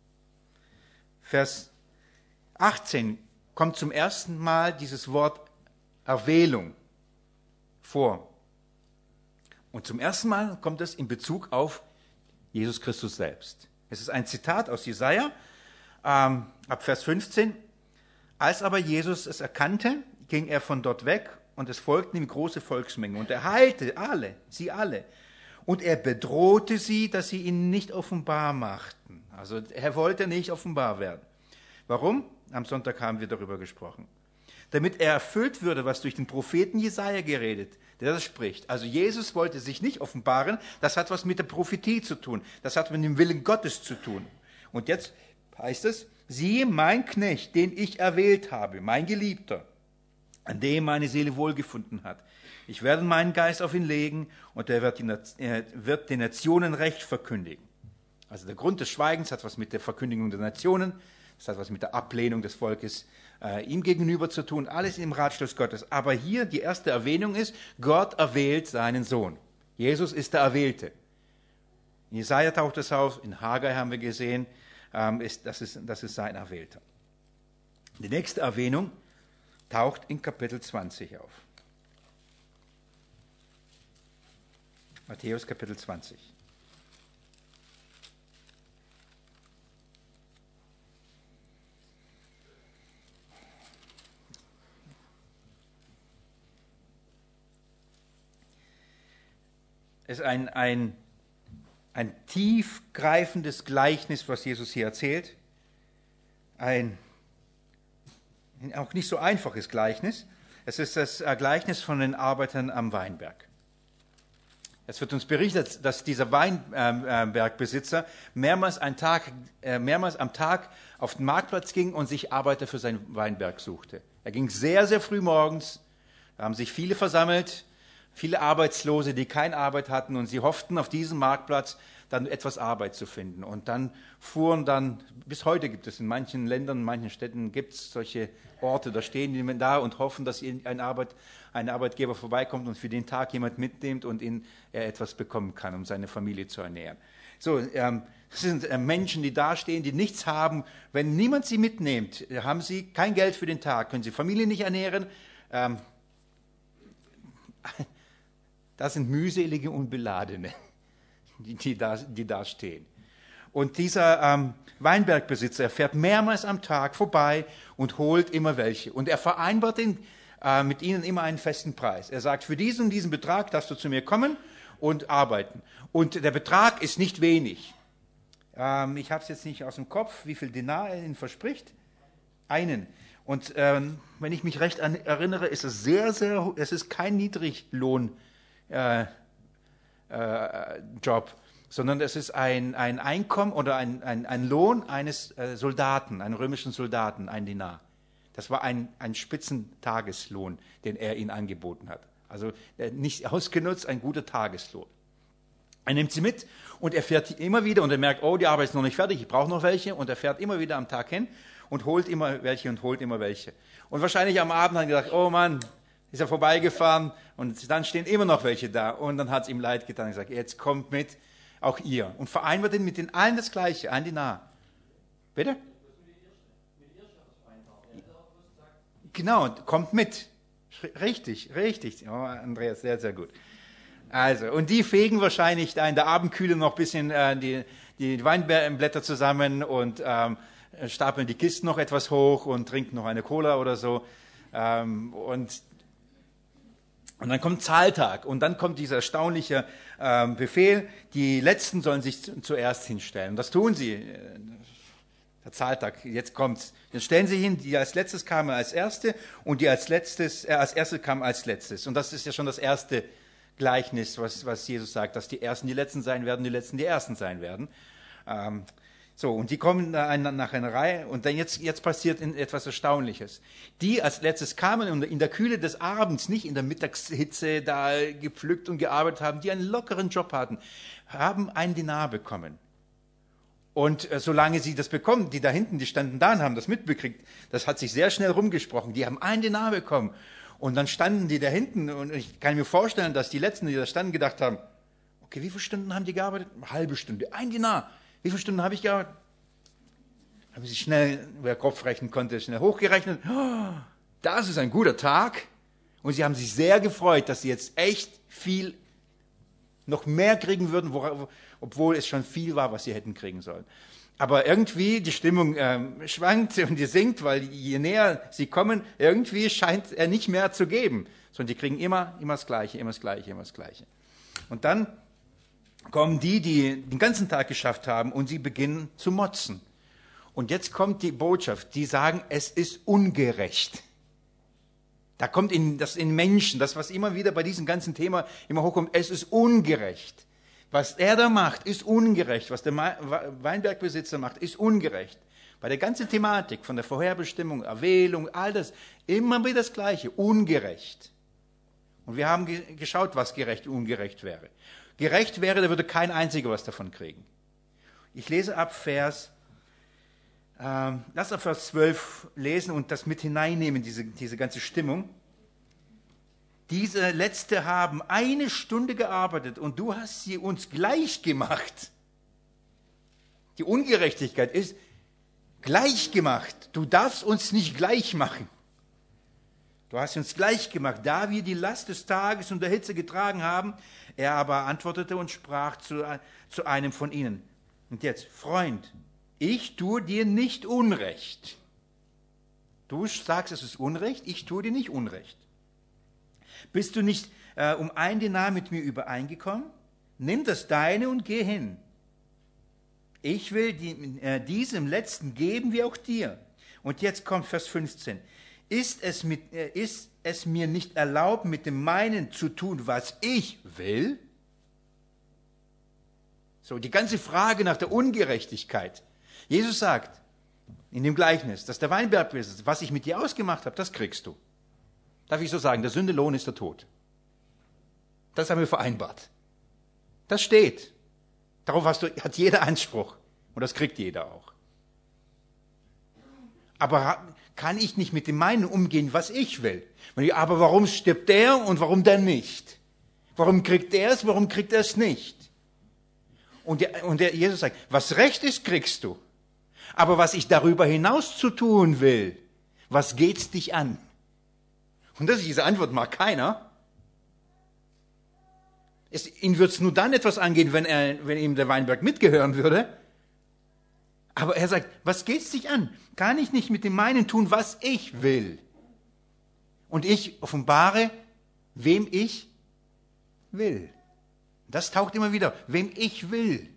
Vers achtzehn kommt zum ersten Mal dieses Wort Erwählung vor. Und zum ersten Mal kommt es in Bezug auf Jesus Christus selbst. Es ist ein Zitat aus Jesaja, ähm, ab Vers fünfzehn. Als aber Jesus es erkannte, ging er von dort weg und es folgten ihm große Volksmengen. Und er heilte alle, sie alle. Und er bedrohte sie, dass sie ihn nicht offenbar machten. Also er wollte nicht offenbar werden. Warum? Am Sonntag haben wir darüber gesprochen. Damit er erfüllt würde, was durch den Propheten Jesaja geredet, der das spricht. Also Jesus wollte sich nicht offenbaren, das hat was mit der Prophetie zu tun, das hat mit dem Willen Gottes zu tun. Und jetzt heißt es, siehe mein Knecht, den ich erwählt habe, mein Geliebter, an dem meine Seele wohlgefunden hat. Ich werde meinen Geist auf ihn legen und er wird, die, er wird den Nationen Recht verkündigen. Also der Grund des Schweigens hat was mit der Verkündigung der Nationen, das hat was mit der Ablehnung des Volkes äh, ihm gegenüber zu tun, alles im Ratschluss Gottes. Aber hier die erste Erwähnung ist, Gott erwählt seinen Sohn. Jesus ist der Erwählte. In Jesaja taucht es auf, in Haggai haben wir gesehen, ähm, ist, das, ist, das ist sein Erwählter. Die nächste Erwähnung taucht in Kapitel zwanzig auf. Matthäus Kapitel zwanzig. Es ist ein, ein, ein tiefgreifendes Gleichnis, was Jesus hier erzählt. Ein auch nicht so einfaches Gleichnis. Es ist das Gleichnis von den Arbeitern am Weinberg. Es wird uns berichtet, dass dieser Weinbergbesitzer mehrmals, einen Tag, mehrmals am Tag auf den Marktplatz ging und sich Arbeiter für seinen Weinberg suchte. Er ging sehr, sehr früh morgens, da haben sich viele versammelt, viele Arbeitslose, die keine Arbeit hatten, und sie hofften, auf diesem Marktplatz dann etwas Arbeit zu finden. Und dann fuhren dann, bis heute gibt es in manchen Ländern, in manchen Städten gibt es solche Orte, da stehen die da und hoffen, dass ein, Arbeit, ein Arbeitgeber vorbeikommt und für den Tag jemand mitnimmt und ihn, er etwas bekommen kann, um seine Familie zu ernähren. So, ähm, das sind äh, Menschen, die da stehen, die nichts haben. Wenn niemand sie mitnimmt, haben sie kein Geld für den Tag, können sie Familie nicht ernähren. Ähm, das sind mühselige und Beladene, die, die, da, die da stehen. Und dieser ähm, Weinbergbesitzer, er fährt mehrmals am Tag vorbei und holt immer welche. Und er vereinbart den, äh, mit ihnen immer einen festen Preis. Er sagt, für diesen und diesen Betrag darfst du zu mir kommen und arbeiten. Und der Betrag ist nicht wenig. Ähm, ich habe es jetzt nicht aus dem Kopf, wie viel Denar er ihnen verspricht. Einen. Und ähm, wenn ich mich recht an, erinnere, ist es sehr, sehr, es ist kein Niedriglohn äh, äh, Job, sondern es ist ein, ein Einkommen oder ein, ein, ein Lohn eines äh, Soldaten, einen römischen Soldaten, ein Denar. Das war ein, ein Spitzentageslohn, den er ihnen angeboten hat. Also äh, nicht ausgenutzt, ein guter Tageslohn. Er nimmt sie mit und er fährt immer wieder und er merkt, oh, die Arbeit ist noch nicht fertig, ich brauche noch welche, und er fährt immer wieder am Tag hin und holt immer welche und holt immer welche. Und wahrscheinlich am Abend hat er gedacht, oh Mann, ist er vorbeigefahren und dann stehen immer noch welche da. Und dann hat es ihm leid getan. Er sagt, jetzt kommt mit, auch ihr. Und vereinbart ihn mit den allen das Gleiche, ein Dinar. Bitte? Genau, kommt mit. Richtig, richtig. Oh, Andreas, sehr, sehr gut. Also, und die fegen wahrscheinlich da in der Abendkühle noch ein bisschen äh, die, die Weinblätter zusammen und ähm, stapeln die Kisten noch etwas hoch und trinken noch eine Cola oder so. Ähm, und Und dann kommt Zahltag und dann kommt dieser erstaunliche äh, Befehl, die Letzten sollen sich zu, zuerst hinstellen. Und das tun sie. Der Zahltag, jetzt kommt's. Dann stellen sie hin, die als letztes kamen als Erste und die als letztes, äh, als Erste kamen als Letztes. Und das ist ja schon das erste Gleichnis, was, was Jesus sagt, dass die Ersten die Letzten sein werden, die Letzten die Ersten sein werden. Ähm, So, und die kommen da nach einer Reihe und dann jetzt, jetzt passiert etwas Erstaunliches. Die als letztes kamen und in der Kühle des Abends, nicht in der Mittagshitze da gepflückt und gearbeitet haben, die einen lockeren Job hatten, haben einen Dinar bekommen. Und äh, solange sie das bekommen, die da hinten, die standen da und haben das mitbekriegt, das hat sich sehr schnell rumgesprochen, die haben einen Dinar bekommen. Und dann standen die da hinten und ich kann mir vorstellen, dass die Letzten, die da standen, gedacht haben, okay, wie viele Stunden haben die gearbeitet? Eine halbe Stunde, ein Dinar. Wie viele Stunden habe ich gearbeitet? Haben sie schnell, wer Kopf rechnen konnte, schnell hochgerechnet. Oh, das ist ein guter Tag. Und sie haben sich sehr gefreut, dass sie jetzt echt viel, noch mehr kriegen würden, wo, obwohl es schon viel war, was sie hätten kriegen sollen. Aber irgendwie die Stimmung ähm, schwankt und die sinkt, weil je näher sie kommen, irgendwie scheint er nicht mehr zu geben. Sondern die kriegen immer, immer das Gleiche, immer das Gleiche, immer das Gleiche. Und dann kommen die, die den ganzen Tag geschafft haben und sie beginnen zu motzen. Und jetzt kommt die Botschaft, die sagen, es ist ungerecht. Da kommt in, das in Menschen, das was immer wieder bei diesem ganzen Thema immer hochkommt, es ist ungerecht. Was er da macht, ist ungerecht. Was der Weinbergbesitzer macht, ist ungerecht. Bei der ganzen Thematik von der Vorherbestimmung, Erwählung, all das, immer wieder das Gleiche, ungerecht. Und wir haben ge- geschaut, was gerecht und ungerecht wäre. Gerecht wäre, da würde kein Einziger was davon kriegen. Ich lese ab Vers, ähm, lass ab Vers zwölf lesen und das mit hineinnehmen, diese, diese ganze Stimmung. Diese Letzte haben eine Stunde gearbeitet und du hast sie uns gleich gemacht. Die Ungerechtigkeit ist gleich gemacht. Du darfst uns nicht gleich machen. Du hast uns gleich gemacht, da wir die Last des Tages und der Hitze getragen haben. Er aber antwortete und sprach zu, zu einem von ihnen. Und jetzt, Freund, ich tue dir nicht Unrecht. Du sagst, es ist Unrecht, ich tue dir nicht Unrecht. Bist du nicht äh, um ein Denar mit mir übereingekommen? Nimm das Deine und geh hin. Ich will die, äh, diesem Letzten geben wie auch dir. Und jetzt kommt Vers fünfzehn. Ist es, mit, äh, ist es mir nicht erlaubt, mit dem meinen zu tun, was ich will? So, die ganze Frage nach der Ungerechtigkeit. Jesus sagt in dem Gleichnis, dass der Weinbergbesitzer, was ich mit dir ausgemacht habe, das kriegst du. Darf ich so sagen, der Sündelohn ist der Tod. Das haben wir vereinbart. Das steht. Darauf hast du, hat jeder Anspruch. Und das kriegt jeder auch. Aber kann ich nicht mit dem meinen umgehen, was ich will? Aber warum stirbt der und warum der nicht? Warum kriegt er es, warum kriegt er es nicht? Und, der, und der Jesus sagt, was recht ist, kriegst du. Aber was ich darüber hinaus zu tun will, was geht's dich an? Und das ist diese Antwort, mag keiner. Es, ihn würde es nur dann etwas angehen, wenn, er, wenn ihm der Weinberg mitgehören würde. Aber er sagt, was geht's dich an? Kann ich nicht mit dem meinen tun, was ich will? Und ich offenbare, wem ich will. Das taucht immer wieder, wem ich will.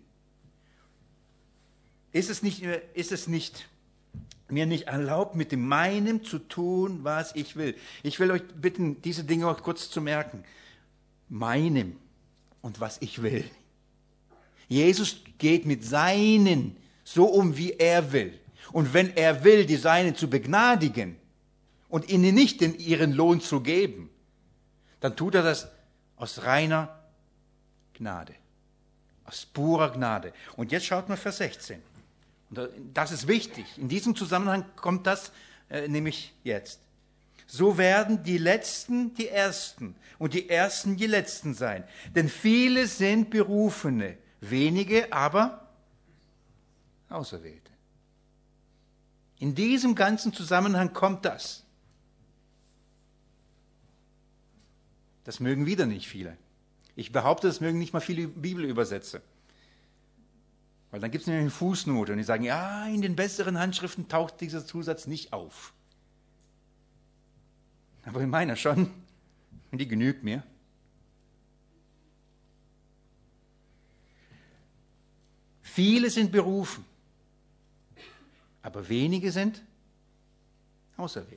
Ist es nicht, ist es nicht mir nicht erlaubt, mit dem meinem zu tun, was ich will? Ich will euch bitten, diese Dinge auch kurz zu merken. Meinem und was ich will. Jesus geht mit seinen so um, wie er will. Und wenn er will, die Seinen zu begnadigen und ihnen nicht den, ihren Lohn zu geben, dann tut er das aus reiner Gnade. Aus purer Gnade. Und jetzt schaut mal Vers sechzehn. Und das ist wichtig. In diesem Zusammenhang kommt das äh, nämlich jetzt. So werden die Letzten die Ersten und die Ersten die Letzten sein. Denn viele sind Berufene, wenige aber Auserwählte. In diesem ganzen Zusammenhang kommt das. Das mögen wieder nicht viele. Ich behaupte, das mögen nicht mal viele Bibelübersetzer. Weil dann gibt es nämlich eine Fußnote und die sagen, ja, in den besseren Handschriften taucht dieser Zusatz nicht auf. Aber in meiner schon. Und die genügt mir. Viele sind berufen, aber wenige sind auserwählt.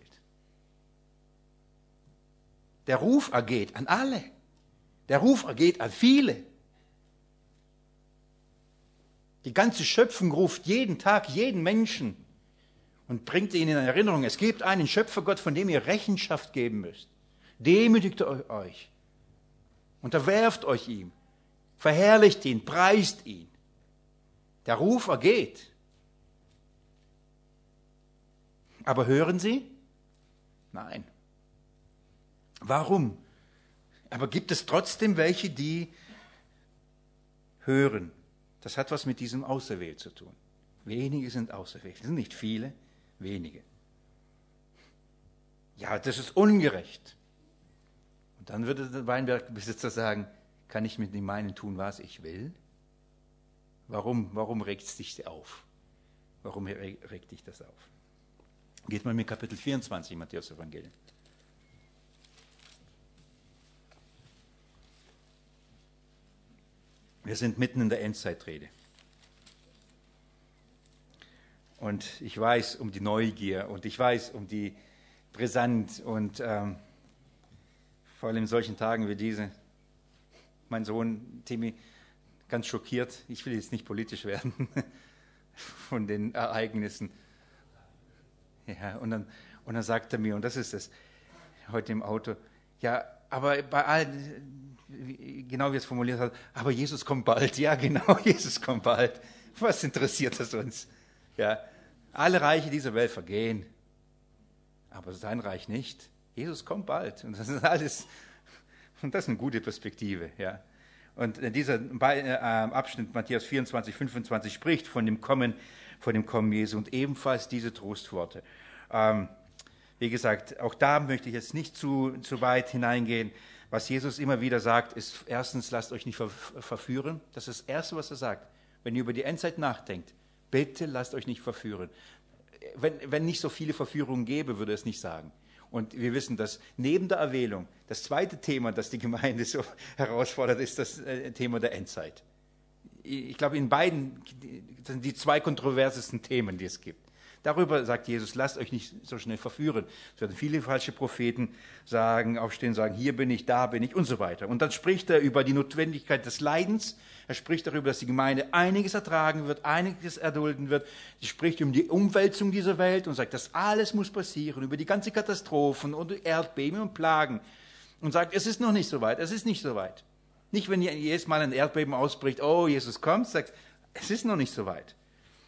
Der Ruf ergeht an alle. Der Ruf ergeht an viele. Die ganze Schöpfung ruft jeden Tag jeden Menschen und bringt ihn in Erinnerung. Es gibt einen Schöpfergott, von dem ihr Rechenschaft geben müsst. Demütigt euch, unterwerft euch ihm, verherrlicht ihn, preist ihn. Der Ruf ergeht. Aber hören Sie? Nein. Warum? Aber gibt es trotzdem welche, die hören? Das hat was mit diesem Auserwählt zu tun. Wenige sind auserwählt. Es sind nicht viele, wenige. Ja, das ist ungerecht. Und dann würde der Weinbergbesitzer sagen, kann ich mit dem meinen tun, was ich will? Warum, warum regt es dich auf? Warum regt dich das auf? Geht mal mit Kapitel vierundzwanzig im Matthäus-Evangelium. Wir sind mitten in der Endzeitrede. Und ich weiß um die Neugier und ich weiß um die Brisant und ähm, vor allem in solchen Tagen wie diese. Mein Sohn Timmy, ganz schockiert, ich will jetzt nicht politisch werden, von den Ereignissen. Ja, und dann, und dann sagt er mir, und das ist es, heute im Auto, ja, aber bei allen, genau wie er es formuliert hat, aber Jesus kommt bald. Ja, genau, Jesus kommt bald. Was interessiert es uns? Ja, alle Reiche dieser Welt vergehen, aber sein Reich nicht. Jesus kommt bald. Und das ist alles, und das ist eine gute Perspektive. Ja. Und dieser Abschnitt, Matthäus vierundzwanzig, fünfundzwanzig, spricht von dem Kommen, von dem Kommen Jesu und ebenfalls diese Trostworte. Ähm, wie gesagt, auch da möchte ich jetzt nicht zu, zu weit hineingehen. Was Jesus immer wieder sagt, ist erstens, lasst euch nicht ver- verführen. Das ist das Erste, was er sagt. Wenn ihr über die Endzeit nachdenkt, bitte lasst euch nicht verführen. Wenn, wenn nicht so viele Verführungen gäbe, würde er es nicht sagen. Und wir wissen, dass neben der Erwählung das zweite Thema, das die Gemeinde so herausfordert, ist das Thema der Endzeit. Ich glaube, in beiden sind die zwei kontroversesten Themen, die es gibt. Darüber sagt Jesus, lasst euch nicht so schnell verführen. Es werden viele falsche Propheten sagen, aufstehen, sagen, hier bin ich, da bin ich und so weiter. Und dann spricht er über die Notwendigkeit des Leidens. Er spricht darüber, dass die Gemeinde einiges ertragen wird, einiges erdulden wird. Er spricht um die Umwälzung dieser Welt und sagt, das alles muss passieren, über die ganzen Katastrophen und Erdbeben und Plagen. Und sagt, es ist noch nicht so weit, es ist nicht so weit. Nicht, wenn jedes Mal ein Erdbeben ausbricht, oh, Jesus kommt, sagt, es ist noch nicht so weit.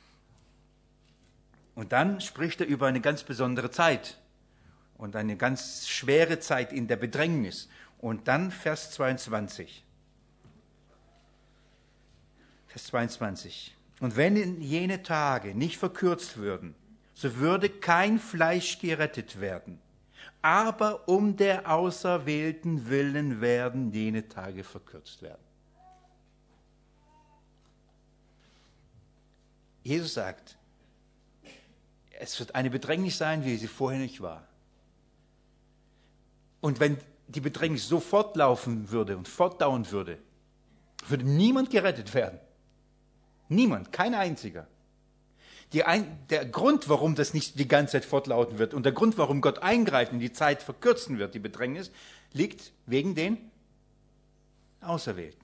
Und dann spricht er über eine ganz besondere Zeit und eine ganz schwere Zeit in der Bedrängnis. Und dann Vers zweiundzwanzig. Vers zweiundzwanzig. Und wenn jene Tage nicht verkürzt würden, so würde kein Fleisch gerettet werden. Aber um der Auserwählten willen werden jene Tage verkürzt werden. Jesus sagt, es wird eine Bedrängnis sein, wie sie vorher nicht war. Und wenn die Bedrängnis so fortlaufen würde und fortdauern würde, würde niemand gerettet werden. Niemand, kein einziger. Die ein, der Grund, warum das nicht die ganze Zeit fortlaufen wird und der Grund, warum Gott eingreift und die Zeit verkürzen wird, die Bedrängnis, liegt wegen den Auserwählten.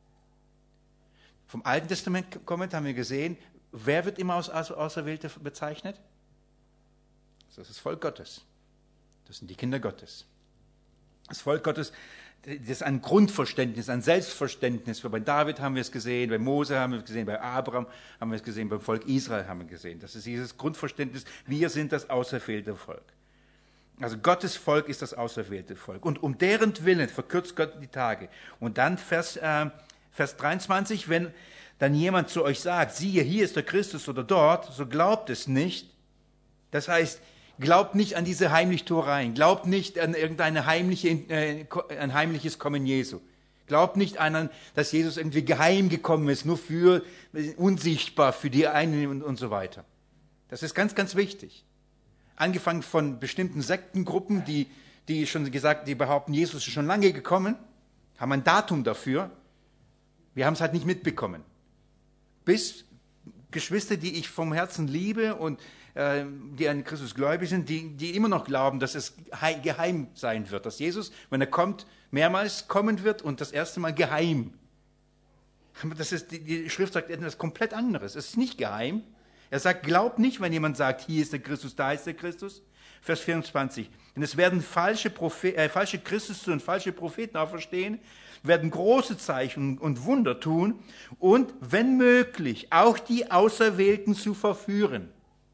Vom Alten Testament kommend haben wir gesehen, wer wird immer als Auserwählte bezeichnet? Das ist das Volk Gottes. Das sind die Kinder Gottes. Das Volk Gottes, das ist ein Grundverständnis, ein Selbstverständnis. Bei David haben wir es gesehen, bei Mose haben wir es gesehen, bei Abraham haben wir es gesehen, beim Volk Israel haben wir gesehen. Das ist dieses Grundverständnis, wir sind das auserwählte Volk. Also Gottes Volk ist das auserwählte Volk. Und um deren Willen verkürzt Gott die Tage. Und dann Vers, äh, Vers dreiundzwanzig, wenn dann jemand zu euch sagt, siehe, hier ist der Christus oder dort, so glaubt es nicht. Das heißt, glaubt nicht an diese Heimlichtuereien. Glaubt nicht an irgendeine heimliche, äh, ein heimliches Kommen Jesu. Glaubt nicht an, dass Jesus irgendwie geheim gekommen ist, nur für, unsichtbar für die einen und, und so weiter. Das ist ganz, ganz wichtig. Angefangen von bestimmten Sektengruppen, die, die schon gesagt, die behaupten, Jesus ist schon lange gekommen, haben ein Datum dafür. Wir haben es halt nicht mitbekommen. Bis Geschwister, die ich vom Herzen liebe und äh, die an Christus gläubig sind, die, die immer noch glauben, dass es geheim sein wird, dass Jesus, wenn er kommt, mehrmals kommen wird und das erste Mal geheim. Aber das ist, die, die Schrift sagt etwas komplett anderes. Es ist nicht geheim. Er sagt, glaubt nicht, wenn jemand sagt, hier ist der Christus, da ist der Christus. Vers vierundzwanzig. Denn es werden falsche, Prophet, äh, falsche Christus und falsche Propheten auferstehen, werden große Zeichen und Wunder tun und, wenn möglich, auch die Auserwählten zu verführen.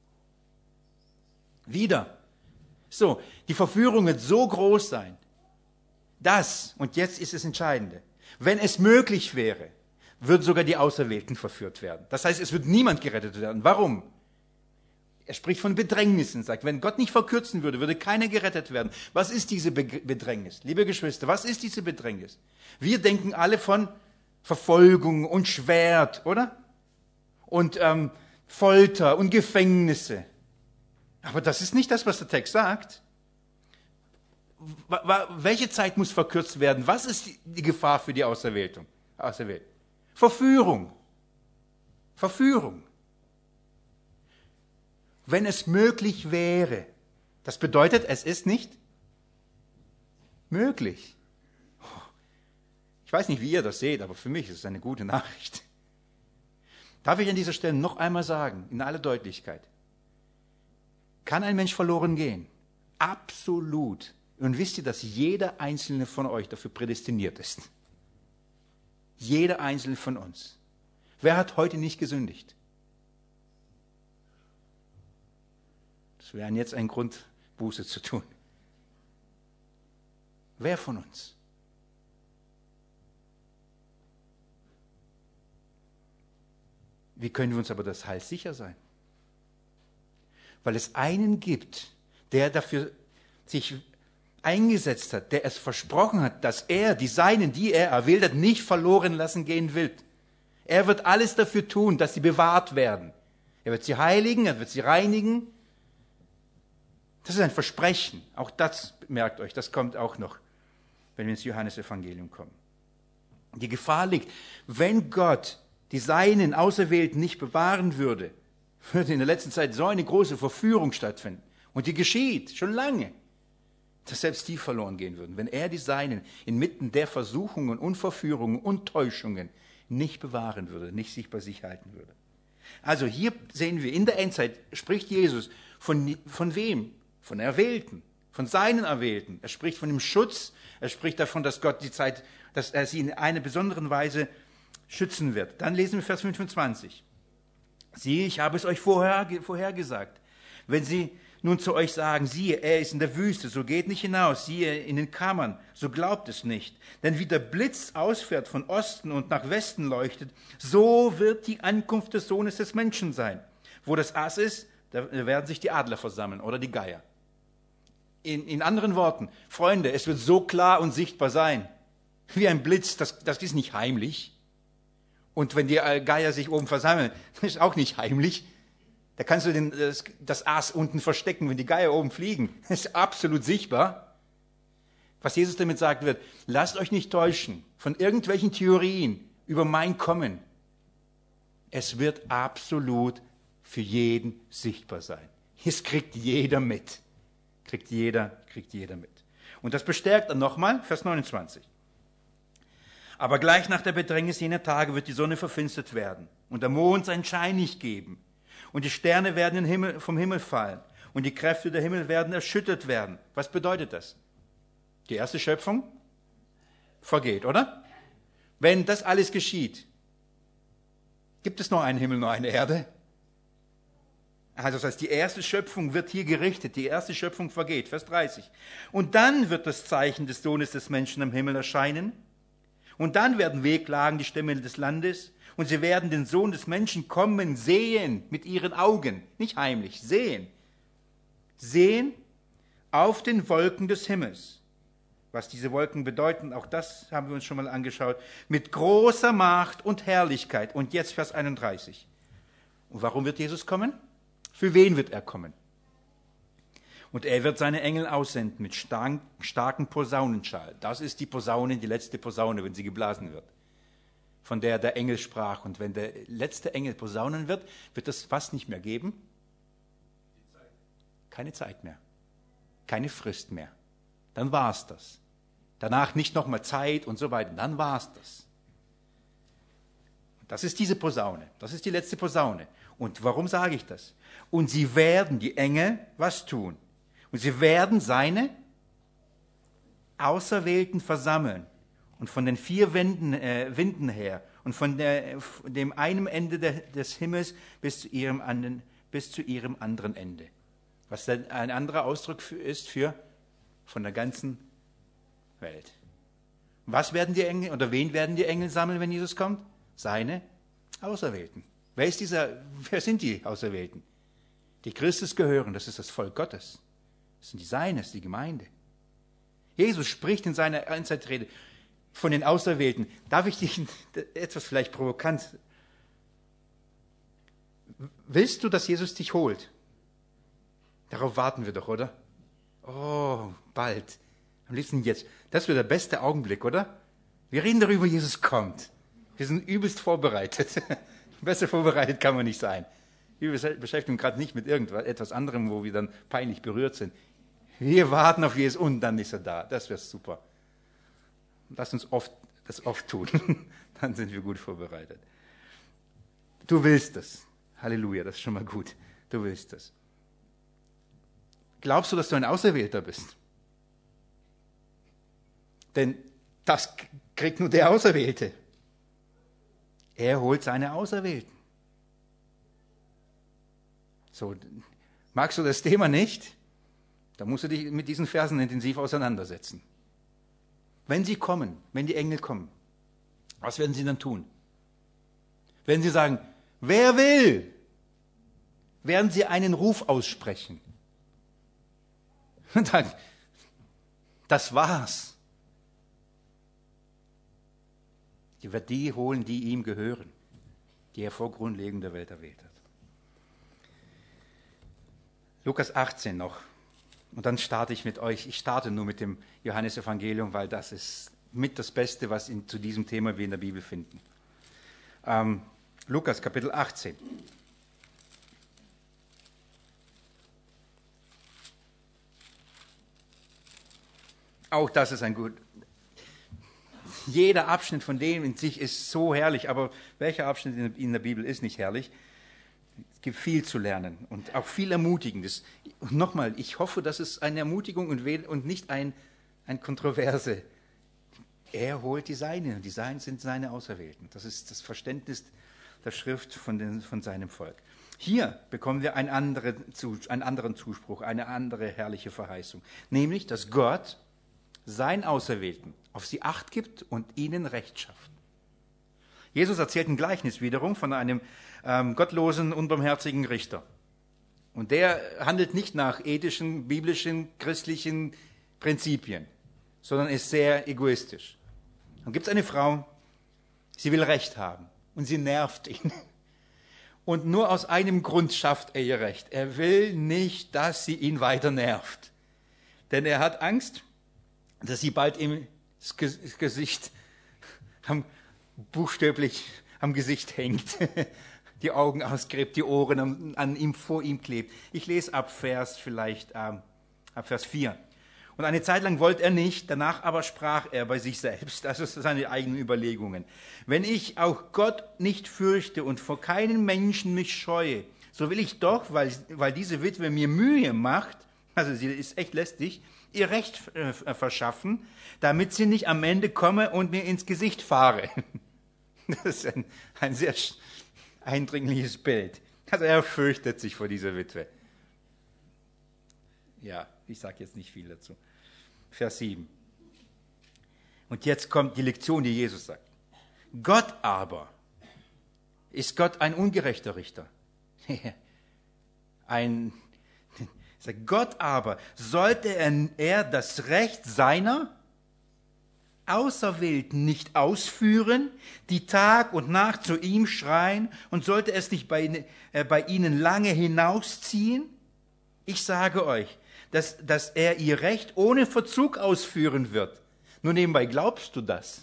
Wieder. So, die Verführung wird so groß sein, dass, und jetzt ist das Entscheidende, wenn es möglich wäre, würden sogar die Auserwählten verführt werden. Das heißt, es wird niemand gerettet werden. Warum? Er spricht von Bedrängnissen, sagt, wenn Gott nicht verkürzen würde, würde keiner gerettet werden. Was ist diese Bedrängnis? Liebe Geschwister, was ist diese Bedrängnis? Wir denken alle von Verfolgung und Schwert, oder? Und ähm, Folter und Gefängnisse. Aber das ist nicht das, was der Text sagt. Welche Zeit muss verkürzt werden? Was ist die, die Gefahr für die Auserwählung? Auserwählten? Verführung. Verführung. Wenn es möglich wäre. Das bedeutet, es ist nicht möglich. Ich weiß nicht, wie ihr das seht, aber für mich ist es eine gute Nachricht. Darf ich an dieser Stelle noch einmal sagen, in aller Deutlichkeit. Kann ein Mensch verloren gehen? Absolut. Und wisst ihr, dass jeder einzelne von euch dafür prädestiniert ist? Jeder einzelne von uns. Wer hat heute nicht gesündigt? Das wäre jetzt ein Grund, Buße zu tun. Wer von uns? Wie können wir uns aber das Heil sicher sein? Weil es einen gibt, der dafür sich eingesetzt hat, der es versprochen hat, dass er die Seinen, die er erwählt hat, nicht verloren lassen gehen will. Er wird alles dafür tun, dass sie bewahrt werden. Er wird sie heiligen, er wird sie reinigen. Das ist ein Versprechen. Auch das, merkt euch, das kommt auch noch, wenn wir ins Johannesevangelium kommen. Die Gefahr liegt, wenn Gott die Seinen Auserwählten nicht bewahren würde, würde in der letzten Zeit so eine große Verführung stattfinden. Und die geschieht schon lange, dass selbst die verloren gehen würden, wenn er die Seinen inmitten der Versuchungen und Verführungen und Täuschungen nicht bewahren würde, nicht sich bei sich halten würde. Also hier sehen wir, in der Endzeit spricht Jesus von, von wem? Von Erwählten, von seinen Erwählten. Er spricht von dem Schutz, er spricht davon, dass Gott die Zeit, dass er sie in einer besonderen Weise schützen wird. Dann lesen wir Vers fünfundzwanzig. Siehe, ich habe es euch vorher, vorhergesagt. Wenn sie nun zu euch sagen, siehe, er ist in der Wüste, so geht nicht hinaus, siehe, in den Kammern, so glaubt es nicht. Denn wie der Blitz ausfährt von Osten und nach Westen leuchtet, so wird die Ankunft des Sohnes des Menschen sein. Wo das Ass ist, da werden sich die Adler versammeln oder die Geier. In, in anderen Worten, Freunde, es wird so klar und sichtbar sein, wie ein Blitz, das, das ist nicht heimlich. Und wenn die Geier sich oben versammeln, das ist auch nicht heimlich. Da kannst du den, das, das Aas unten verstecken, wenn die Geier oben fliegen. Das ist absolut sichtbar. Was Jesus damit sagt wird, lasst euch nicht täuschen von irgendwelchen Theorien über mein Kommen. Es wird absolut für jeden sichtbar sein. Es kriegt jeder mit. Kriegt jeder, kriegt jeder mit. Und das bestärkt dann nochmal, Vers neunundzwanzig. Aber gleich nach der Bedrängnis jener Tage wird die Sonne verfinstert werden und der Mond seinen Schein nicht geben. Und die Sterne werden Himmel, vom Himmel fallen und die Kräfte der Himmel werden erschüttert werden. Was bedeutet das? Die erste Schöpfung vergeht, oder? Wenn das alles geschieht, gibt es noch einen Himmel, noch eine Erde? Also das heißt, die erste Schöpfung wird hier gerichtet, die erste Schöpfung vergeht. Vers dreißig. Und dann wird das Zeichen des Sohnes des Menschen am Himmel erscheinen. Und dann werden wehklagen die Stämme des Landes. Und sie werden den Sohn des Menschen kommen, sehen mit ihren Augen. Nicht heimlich, sehen. Sehen auf den Wolken des Himmels. Was diese Wolken bedeuten, auch das haben wir uns schon mal angeschaut. Mit großer Macht und Herrlichkeit. Und jetzt Vers einunddreißig. Und warum wird Jesus kommen? Für wen wird er kommen? Und er wird seine Engel aussenden mit stark, starken Posaunenschall. Das ist die Posaune, die letzte Posaune, wenn sie geblasen wird, von der der Engel sprach. Und wenn der letzte Engel posaunen wird, wird es was nicht mehr geben? Keine Zeit mehr. Keine Frist mehr. Dann war es das. Danach nicht nochmal Zeit und so weiter. Dann war es das. Das ist diese Posaune. Das ist die letzte Posaune. Und warum sage ich das? Und sie werden, die Engel, was tun? Und sie werden seine Auserwählten versammeln. Und von den vier Winden, äh, Winden her und von der, dem einen Ende de, des Himmels bis zu, ihrem anderen, bis zu ihrem anderen Ende. Was dann ein anderer Ausdruck für, ist für von der ganzen Welt. Was werden die Engel oder wen werden die Engel sammeln, wenn Jesus kommt? Seine Auserwählten. Wer ist dieser, wer sind die Auserwählten? Die Christus gehören, das ist das Volk Gottes. Das sind die Seines, die Gemeinde. Jesus spricht in seiner Einzeitrede von den Auserwählten. Darf ich dich etwas vielleicht provokant? Willst du, dass Jesus dich holt? Darauf warten wir doch, oder? Oh, bald. Am liebsten jetzt. Das wäre der beste Augenblick, oder? Wir reden darüber, Jesus kommt. Wir sind übelst vorbereitet. Besser vorbereitet kann man nicht sein. Wir beschäftigen uns gerade nicht mit irgendetwas anderem, wo wir dann peinlich berührt sind. Wir warten auf Jesus und dann ist er da. Das wäre super. Lass uns oft, das oft tun. Dann sind wir gut vorbereitet. Du willst es. Halleluja, das ist schon mal gut. Du willst es. Glaubst du, dass du ein Auserwählter bist? Denn das kriegt nur der Auserwählte. Er holt seine Auserwählten. So, magst du das Thema nicht? Dann musst du dich mit diesen Versen intensiv auseinandersetzen. Wenn sie kommen, wenn die Engel kommen, was werden sie dann tun? Wenn sie sagen, wer will, werden sie einen Ruf aussprechen. Und dann, das war's. Die wird die holen, die ihm gehören, die er vor Grundlegung der Welt erwählt hat. Lukas achtzehn noch. Und dann starte ich mit euch. Ich starte nur mit dem Johannesevangelium, weil das ist mit das Beste, was in, zu diesem Thema wir in der Bibel finden. Ähm, Lukas Kapitel achtzehn. Auch das ist ein gut. Jeder Abschnitt von dem in sich ist so herrlich, aber welcher Abschnitt in der Bibel ist nicht herrlich? Es gibt viel zu lernen und auch viel Ermutigendes. Und nochmal, ich hoffe, dass es eine Ermutigung und nicht ein, ein Kontroverse. Er holt die Seinen und die Seinen sind seine Auserwählten. Das ist das Verständnis der Schrift von, den, von seinem Volk. Hier bekommen wir einen anderen, einen anderen Zuspruch, eine andere herrliche Verheißung. Nämlich, dass Gott seinen Auserwählten auf sie Acht gibt und ihnen Recht schafft. Jesus erzählt ein Gleichnis wiederum von einem ähm, gottlosen, unbarmherzigen Richter. Und der handelt nicht nach ethischen, biblischen, christlichen Prinzipien, sondern ist sehr egoistisch. Dann gibt es eine Frau, sie will Recht haben und sie nervt ihn. Und nur aus einem Grund schafft er ihr Recht. Er will nicht, dass sie ihn weiter nervt. Denn er hat Angst, dass sie bald ihm das Gesicht am, buchstäblich am Gesicht hängt, die Augen ausgräbt, die Ohren an, an ihm, vor ihm klebt. Ich lese ab Vers vielleicht, ähm, ab Vers vier. Und eine Zeit lang wollte er nicht, danach aber sprach er bei sich selbst, das ist seine eigenen Überlegungen. Wenn ich auch Gott nicht fürchte und vor keinen Menschen mich scheue, so will ich doch, weil, weil diese Witwe mir Mühe macht, also sie ist echt lästig, ihr Recht äh, verschaffen, damit sie nicht am Ende komme und mir ins Gesicht fahre. Das ist ein, ein sehr eindringliches Bild. Also er fürchtet sich vor dieser Witwe. Ja, ich sage jetzt nicht viel dazu. Vers sieben. Und jetzt kommt die Lektion, die Jesus sagt. Gott aber, ist Gott ein ungerechter Richter? ein Gott aber, sollte er, er das Recht seiner Auserwählten nicht ausführen, die Tag und Nacht zu ihm schreien, und sollte es nicht bei, äh, bei ihnen lange hinausziehen? Ich sage euch, dass, dass er ihr Recht ohne Verzug ausführen wird. Nur nebenbei, glaubst du das?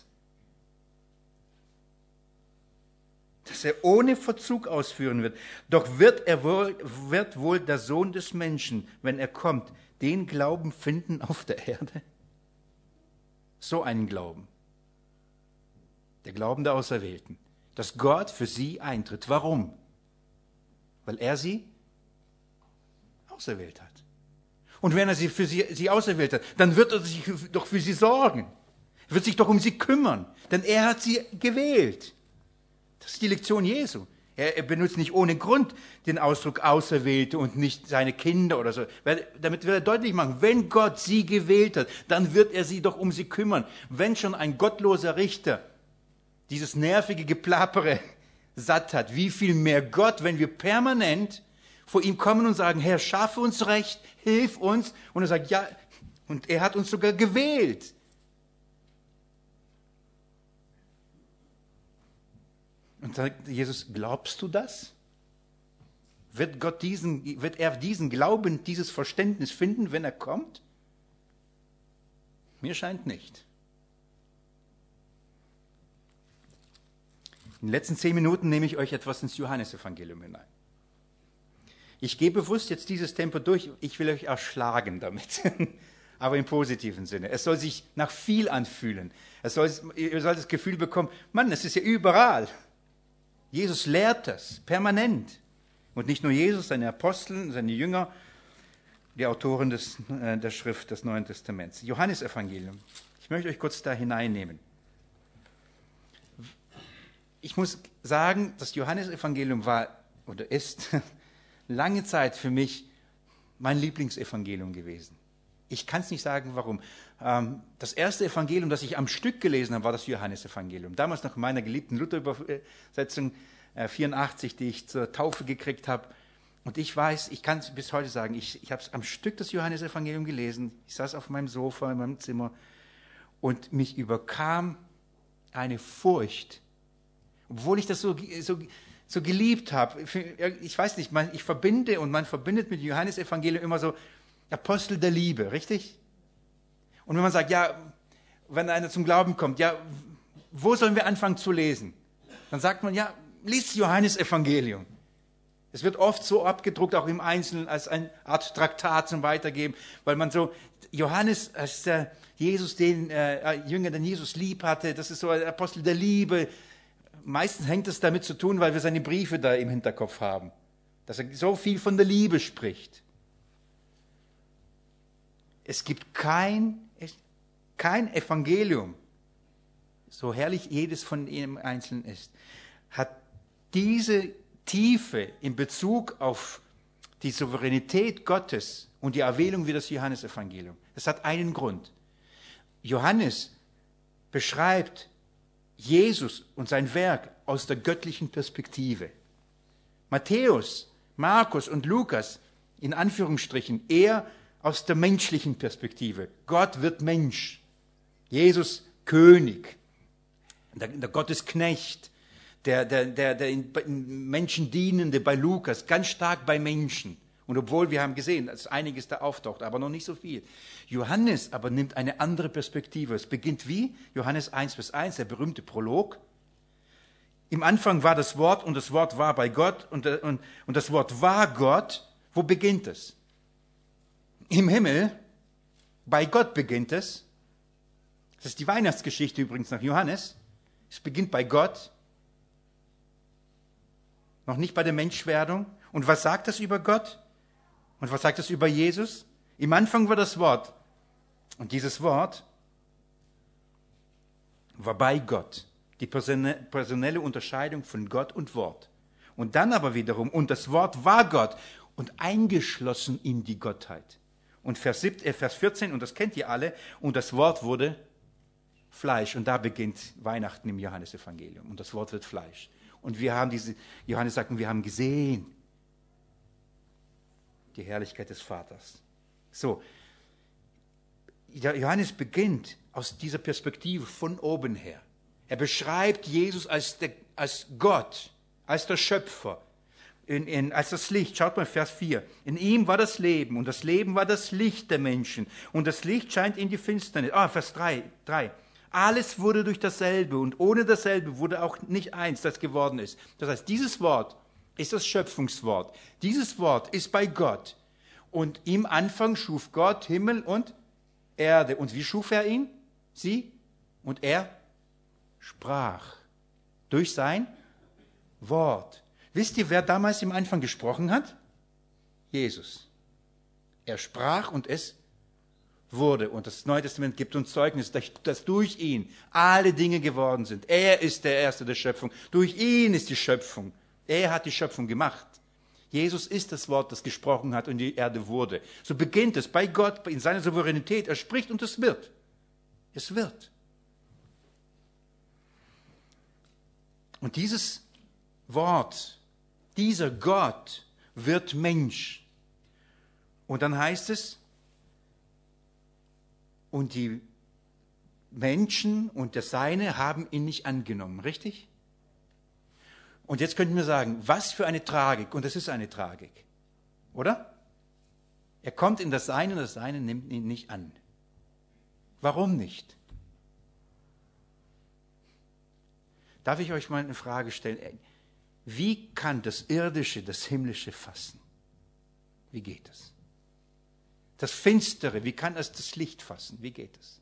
Dass er ohne Verzug ausführen wird. Doch wird er wohl, wird wohl der Sohn des Menschen, wenn er kommt, den Glauben finden auf der Erde? So einen Glauben. Der Glauben der Auserwählten. dass Gott für sie eintritt. Warum? Weil er sie auserwählt hat. Und wenn er sie für sie, sie auserwählt hat, dann wird er sich doch für sie sorgen. Er wird sich doch um sie kümmern, denn er hat sie gewählt. Das ist die Lektion Jesu. Er, er benutzt nicht ohne Grund den Ausdruck Auserwählte und nicht seine Kinder oder so. Weil, damit will er deutlich machen, wenn Gott sie gewählt hat, dann wird er sie doch um sie kümmern. Wenn schon ein gottloser Richter dieses nervige Geplappere satt hat, wie viel mehr Gott, wenn wir permanent vor ihm kommen und sagen, Herr, schaffe uns Recht, hilf uns. Und er sagt, ja, und er hat uns sogar gewählt. Und sagt Jesus, glaubst du das? Wird Gott diesen, wird er diesen Glauben, dieses Verständnis finden, wenn er kommt? Mir scheint nicht. In den letzten zehn Minuten nehme ich euch etwas ins Johannesevangelium hinein. Ich gehe bewusst jetzt dieses Tempo durch. Ich will euch erschlagen damit. Aber im positiven Sinne. Es soll sich nach viel anfühlen. Es soll, ihr sollt das Gefühl bekommen, Mann, es ist ja überall. Jesus lehrt das permanent. Und nicht nur Jesus, seine Apostel, seine Jünger, die Autoren des, äh, der Schrift des Neuen Testaments. Johannesevangelium. Ich möchte euch kurz da hineinnehmen. Ich muss sagen, das Johannesevangelium war oder ist lange Zeit für mich mein Lieblingsevangelium gewesen. Ich kann es nicht sagen, warum. Das erste Evangelium, das ich am Stück gelesen habe, war das Johannesevangelium. Damals noch in meiner geliebten Luther-Übersetzung vierundachtzig, die ich zur Taufe gekriegt habe. Und ich weiß, ich kann es bis heute sagen, ich, ich habe am Stück das Johannesevangelium gelesen. Ich saß auf meinem Sofa in meinem Zimmer und mich überkam eine Furcht. Obwohl ich das so, so, so geliebt habe. Ich weiß nicht, man, ich verbinde und man verbindet mit dem Johannesevangelium immer so Apostel der Liebe, richtig? Und wenn man sagt, ja, wenn einer zum Glauben kommt, ja, wo sollen wir anfangen zu lesen? Dann sagt man, ja, lies Johannesevangelium. Es wird oft so abgedruckt, auch im Einzelnen, als eine Art Traktat zum Weitergeben, weil man so, Johannes, als der Jesus, den äh, Jünger, den Jesus lieb hatte, das ist so ein Apostel der Liebe. Meistens hängt es damit zu tun, weil wir seine Briefe da im Hinterkopf haben, dass er so viel von der Liebe spricht. Es gibt kein, kein Evangelium, so herrlich jedes von ihnen einzeln ist, hat diese Tiefe in Bezug auf die Souveränität Gottes und die Erwählung wie das Johannesevangelium. Das hat einen Grund. Johannes beschreibt Jesus und sein Werk aus der göttlichen Perspektive. Matthäus, Markus und Lukas, in Anführungsstrichen, eher aus der menschlichen Perspektive. Gott wird Mensch. Jesus König. Der, der Gottesknecht. Der, der, der, der in Menschen dienende bei Lukas. Ganz stark bei Menschen. Und obwohl wir haben gesehen, dass einiges da auftaucht, aber noch nicht so viel. Johannes aber nimmt eine andere Perspektive. Es beginnt wie? Johannes eins Vers eins, der berühmte Prolog. Im Anfang war das Wort und das Wort war bei Gott und, und, und das Wort war Gott. Wo beginnt es? Im Himmel. Bei Gott beginnt es. Das ist die Weihnachtsgeschichte übrigens nach Johannes. Es beginnt bei Gott. Noch nicht bei der Menschwerdung. Und was sagt das über Gott? Und was sagt das über Jesus? Im Anfang war das Wort. Und dieses Wort war bei Gott. Die personelle Unterscheidung von Gott und Wort. Und dann aber wiederum, und das Wort war Gott und eingeschlossen in die Gottheit. Und Vers, siebzehn, Vers vierzehn, und das kennt ihr alle, und das Wort wurde Fleisch. Und da beginnt Weihnachten im Johannesevangelium. Und das Wort wird Fleisch. Und wir haben diese, Johannes sagt, wir haben gesehen die Herrlichkeit des Vaters. So, Johannes beginnt aus dieser Perspektive von oben her. Er beschreibt Jesus als, der, als Gott, als der Schöpfer, in, in, als das Licht. Schaut mal Vers vier. In ihm war das Leben und das Leben war das Licht der Menschen. Und das Licht scheint in die Finsternis. Ah, Vers drei. Alles wurde durch dasselbe und ohne dasselbe wurde auch nicht eins, das geworden ist. Das heißt, dieses Wort ist das Schöpfungswort. Dieses Wort ist bei Gott. Und im Anfang schuf Gott Himmel und Erde. Und wie schuf er ihn? Sie? Und er sprach durch sein Wort. Wisst ihr, wer damals im Anfang gesprochen hat? Jesus. Er sprach und es wurde. Und das Neue Testament gibt uns Zeugnis, dass durch ihn alle Dinge geworden sind. Er ist der Erste der Schöpfung. Durch ihn ist die Schöpfung. Er hat die Schöpfung gemacht. Jesus ist das Wort, das gesprochen hat und die Erde wurde. So beginnt es bei Gott, in seiner Souveränität. Er spricht und es wird. Es wird. Und dieses Wort, dieser Gott wird Mensch. Und dann heißt es, und die Menschen und das Seine haben ihn nicht angenommen, richtig? Und jetzt könnten wir sagen, was für eine Tragik, und das ist eine Tragik, oder? Er kommt in das Seine und das Seine nimmt ihn nicht an. Warum nicht? Darf ich euch mal eine Frage stellen? Wie kann das Irdische das Himmlische fassen? Wie geht es? Das Finstere, wie kann es das Licht fassen? Wie geht es?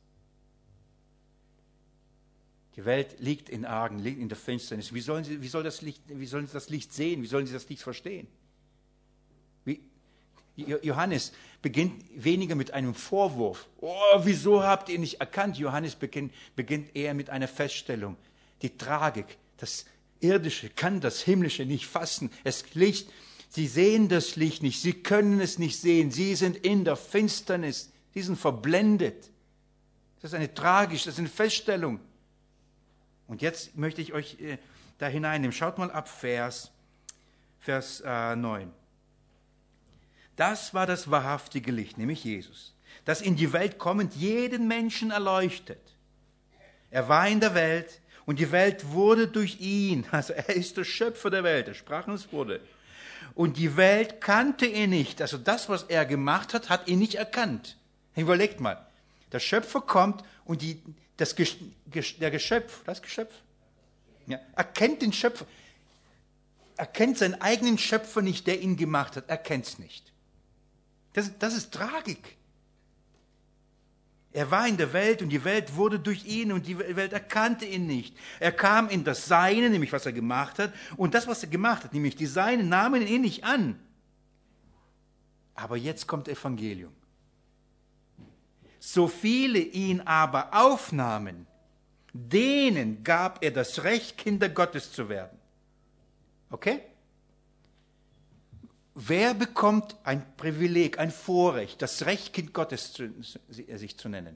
Die Welt liegt in Argen, liegt in der Finsternis. Wie sollen sie, wie soll das Licht, wie sollen sie das Licht sehen? Wie sollen sie das Licht verstehen? Wie, Johannes beginnt weniger mit einem Vorwurf. Oh, wieso habt ihr nicht erkannt? Johannes beginnt, beginnt eher mit einer Feststellung. Die Tragik, das Irdische kann das Himmlische nicht fassen. Es Licht, sie sehen das Licht nicht, sie können es nicht sehen. Sie sind in der Finsternis, sie sind verblendet. Das ist eine tragische, das ist eine Feststellung. Und jetzt möchte ich euch äh, da hineinnehmen. Schaut mal ab, Vers, Vers äh, neun. Das war das wahrhaftige Licht, nämlich Jesus, das in die Welt kommend jeden Menschen erleuchtet. Er war in der Welt und die Welt wurde durch ihn. Also er ist der Schöpfer der Welt, er sprach und es wurde. Und die Welt kannte ihn nicht. Also das, was er gemacht hat, hat ihn nicht erkannt. Überlegt mal, der Schöpfer kommt und die, das, der Geschöpf, das Geschöpf, ja, erkennt den Schöpfer, erkennt seinen eigenen Schöpfer nicht, der ihn gemacht hat, erkennt es nicht. Das, das ist Tragik. Er war in der Welt und die Welt wurde durch ihn und die Welt erkannte ihn nicht. Er kam in das Seine, nämlich was er gemacht hat, und das, was er gemacht hat, nämlich die Seinen, nahmen ihn nicht an. Aber jetzt kommt Evangelium. So viele ihn aber aufnahmen, denen gab er das Recht, Kinder Gottes zu werden. Okay? Wer bekommt ein Privileg, ein Vorrecht, das Recht, Kind Gottes zu, sich zu nennen?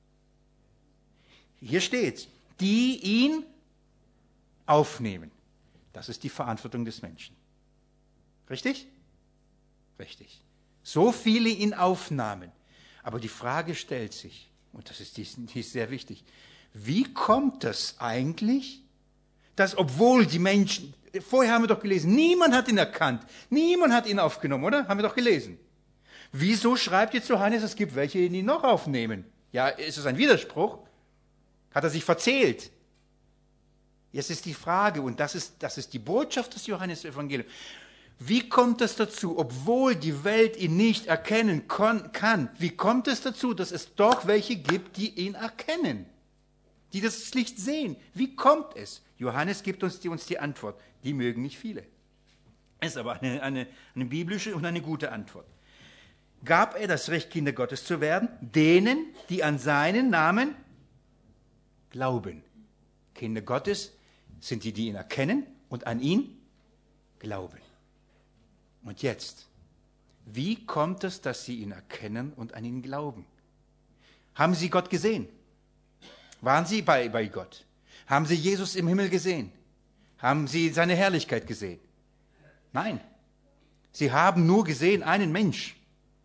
Hier steht, die ihn aufnehmen. Das ist die Verantwortung des Menschen. Richtig? Richtig. So viele ihn aufnahmen. Aber die Frage stellt sich, und das ist, die ist sehr wichtig, wie kommt es eigentlich, dass obwohl die Menschen, vorher haben wir doch gelesen, niemand hat ihn erkannt, niemand hat ihn aufgenommen, oder? Haben wir doch gelesen. Wieso schreibt jetzt Johannes, es gibt welche, die ihn noch aufnehmen? Ja, ist es ein Widerspruch? Hat er sich verzählt? Jetzt ist die Frage, und das ist, das ist die Botschaft des Johannes-Evangeliums. Wie kommt es dazu, obwohl die Welt ihn nicht erkennen kann, wie kommt es dazu, dass es doch welche gibt, die ihn erkennen? Die das Licht sehen. Wie kommt es? Johannes gibt uns die, uns die Antwort. Die mögen nicht viele. Es ist aber eine, eine, eine biblische und eine gute Antwort. Gab er das Recht, Kinder Gottes zu werden, denen, die an seinen Namen glauben. Kinder Gottes sind die, die ihn erkennen und an ihn glauben. Und jetzt, wie kommt es, dass sie ihn erkennen und an ihn glauben? Haben sie Gott gesehen? Waren sie bei, bei Gott? Haben sie Jesus im Himmel gesehen? Haben sie seine Herrlichkeit gesehen? Nein. Sie haben nur gesehen einen Mensch.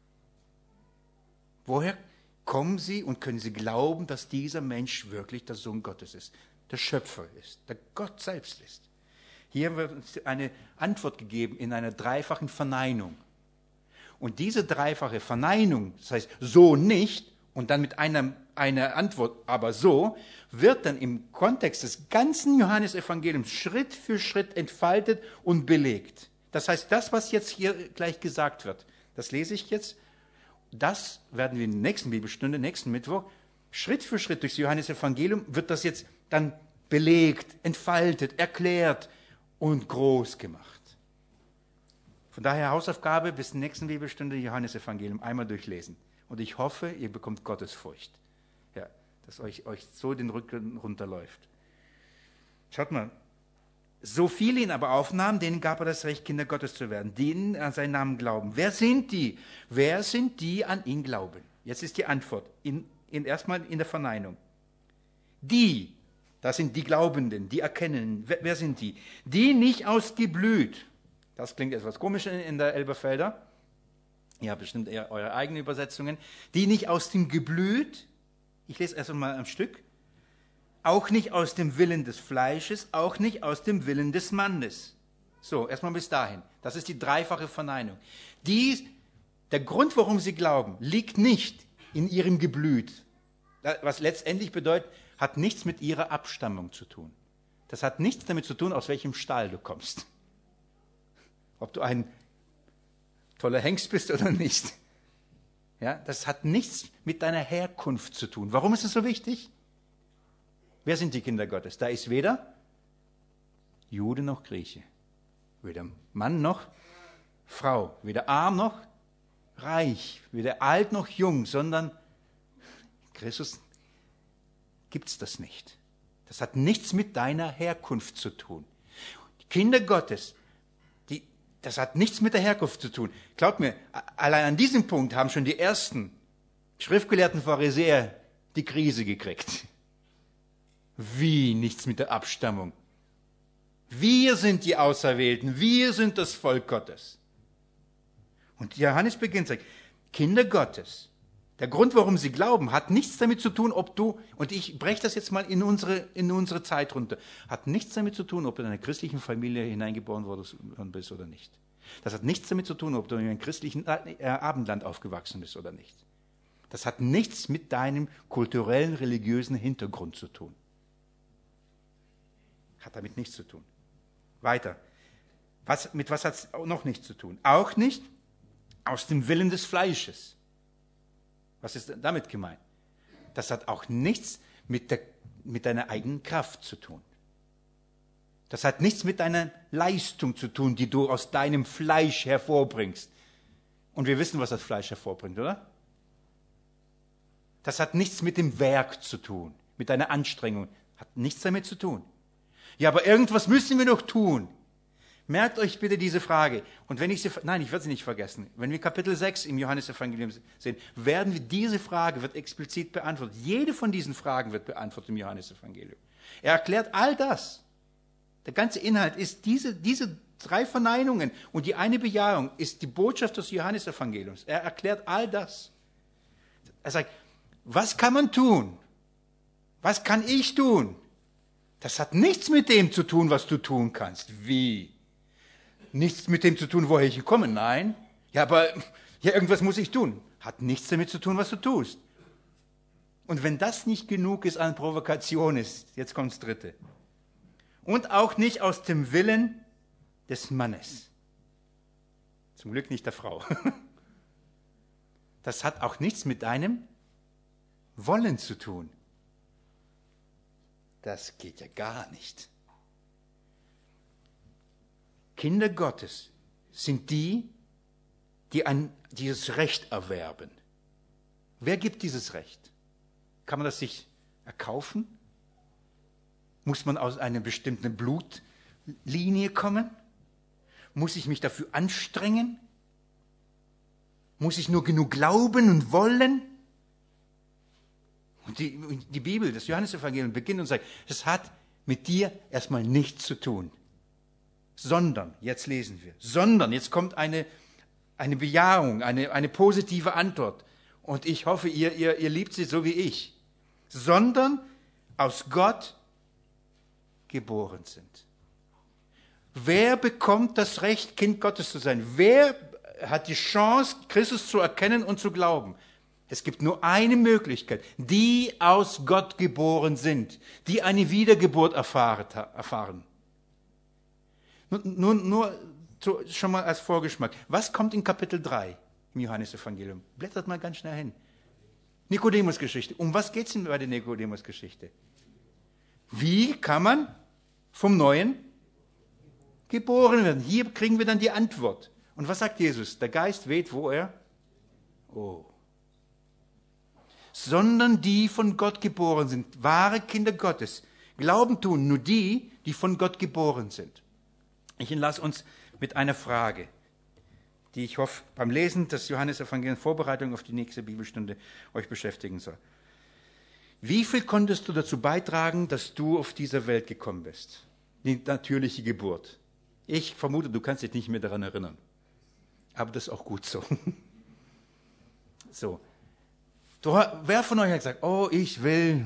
Woher kommen sie und können sie glauben, dass dieser Mensch wirklich der Sohn Gottes ist, der Schöpfer ist, der Gott selbst ist? Hier wird uns eine Antwort gegeben in einer dreifachen Verneinung. Und diese dreifache Verneinung, das heißt so nicht, und dann mit einer, einer Antwort, aber so, wird dann im Kontext des ganzen Johannesevangeliums Schritt für Schritt entfaltet und belegt. Das heißt, das, was jetzt hier gleich gesagt wird, das lese ich jetzt, das werden wir in der nächsten Bibelstunde, nächsten Mittwoch, Schritt für Schritt durchs Johannesevangelium wird das jetzt dann belegt, entfaltet, erklärt und groß gemacht. Von daher Hausaufgabe bis zur nächsten Bibelstunde Johannesevangelium einmal durchlesen. Und ich hoffe, ihr bekommt Gottesfurcht. Ja, dass euch, euch so den Rücken runterläuft. Schaut mal. So viele ihn aber aufnahmen, denen gab er das Recht, Kinder Gottes zu werden, denen an seinen Namen glauben. Wer sind die? Wer sind die, an ihn glauben? Jetzt ist die Antwort, in, in, erstmal in der Verneinung. Die, das sind die Glaubenden, die Erkennen. Wer, wer sind die? Die nicht aus Geblüt. Das klingt etwas komisch in, in der Elberfelder. Ihr habt bestimmt eher eure eigenen Übersetzungen. Die nicht aus dem Geblüt, ich lese erst einmal am Stück, auch nicht aus dem Willen des Fleisches, auch nicht aus dem Willen des Mannes. So, erstmal bis dahin. Das ist die dreifache Verneinung. Die, der Grund, warum sie glauben, liegt nicht in ihrem Geblüt. Was letztendlich bedeutet, hat nichts mit ihrer Abstammung zu tun. Das hat nichts damit zu tun, aus welchem Stall du kommst. Ob du ein toller Hengst bist oder nicht. Ja, das hat nichts mit deiner Herkunft zu tun. Warum ist es so wichtig? Wer sind die Kinder Gottes? Da ist weder Jude noch Grieche, weder Mann noch Frau, weder arm noch reich, weder alt noch jung, sondern Christus gibt es das nicht. Das hat nichts mit deiner Herkunft zu tun. Die Kinder Gottes, die, das hat nichts mit der Herkunft zu tun. Glaubt mir, allein an diesem Punkt haben schon die ersten schriftgelehrten Pharisäer die Krise gekriegt. Wie nichts mit der Abstammung? Wir sind die Auserwählten, wir sind das Volk Gottes. Und Johannes beginnt, sagt, Kinder Gottes, der Grund, warum sie glauben, hat nichts damit zu tun, ob du, und ich breche das jetzt mal in unsere, in unsere Zeit runter, hat nichts damit zu tun, ob du in einer christlichen Familie hineingeboren worden bist oder nicht. Das hat nichts damit zu tun, ob du in einem christlichen Abendland aufgewachsen bist oder nicht. Das hat nichts mit deinem kulturellen, religiösen Hintergrund zu tun. Hat damit nichts zu tun. Weiter. Was, mit was hat es noch nichts zu tun? Auch nicht aus dem Willen des Fleisches. Was ist damit gemeint? Das hat auch nichts mit, der, mit deiner eigenen Kraft zu tun. Das hat nichts mit deiner Leistung zu tun, die du aus deinem Fleisch hervorbringst. Und wir wissen, was das Fleisch hervorbringt, oder? Das hat nichts mit dem Werk zu tun, mit deiner Anstrengung. Hat nichts damit zu tun. Ja, aber irgendwas müssen wir doch tun. Merkt euch bitte diese Frage. Und wenn ich sie, nein, ich werde sie nicht vergessen. Wenn wir Kapitel sechs im Johannesevangelium sehen, werden wir diese Frage, wird explizit beantwortet. Jede von diesen Fragen wird beantwortet im Johannesevangelium. Er erklärt all das. Der ganze Inhalt ist diese, diese drei Verneinungen und die eine Bejahung ist die Botschaft des Johannesevangeliums. Er erklärt all das. Er sagt, was kann man tun? Was kann ich tun? Das hat nichts mit dem zu tun, was du tun kannst. Wie? Nichts mit dem zu tun, woher ich komme? Nein. Ja, aber ja, irgendwas muss ich tun. Hat nichts damit zu tun, was du tust. Und wenn das nicht genug ist an Provokation ist, jetzt kommt das Dritte. Und auch nicht aus dem Willen des Mannes. Zum Glück nicht der Frau. Das hat auch nichts mit deinem Wollen zu tun. Das geht ja gar nicht. Kinder Gottes sind die, die ein, dieses Recht erwerben. Wer gibt dieses Recht? Kann man das sich erkaufen? Muss man aus einer bestimmten Blutlinie kommen? Muss ich mich dafür anstrengen? Muss ich nur genug glauben und wollen? Und die, die Bibel, das Johannesevangelium beginnt und sagt, es hat mit dir erstmal nichts zu tun. Sondern, jetzt lesen wir, sondern, jetzt kommt eine, eine Bejahung, eine, eine positive Antwort. Und ich hoffe, ihr, ihr, ihr liebt sie so wie ich. Sondern aus Gott geboren sind. Wer bekommt das Recht, Kind Gottes zu sein? Wer hat die Chance, Christus zu erkennen und zu glauben? Es gibt nur eine Möglichkeit, die aus Gott geboren sind, die eine Wiedergeburt erfahren. Nur, nur, nur so, schon mal als Vorgeschmack. Was kommt in Kapitel drei im Johannesevangelium? Blättert mal ganz schnell hin. Nikodemus-Geschichte. Um was geht es denn bei der Nikodemus-Geschichte? Wie kann man vom Neuen geboren werden. Hier kriegen wir dann die Antwort. Und was sagt Jesus? Der Geist weht, wo er? Oh. Sondern die von Gott geboren sind, wahre Kinder Gottes. Glauben tun nur die, die von Gott geboren sind. Ich entlasse uns mit einer Frage, die ich hoffe, beim Lesen des Johannesevangeliums, Vorbereitung auf die nächste Bibelstunde, euch beschäftigen soll. Wie viel konntest du dazu beitragen, dass du auf diese Welt gekommen bist? Die natürliche Geburt. Ich vermute, du kannst dich nicht mehr daran erinnern. Aber das ist auch gut so. So. Du, wer von euch hat gesagt, oh, ich will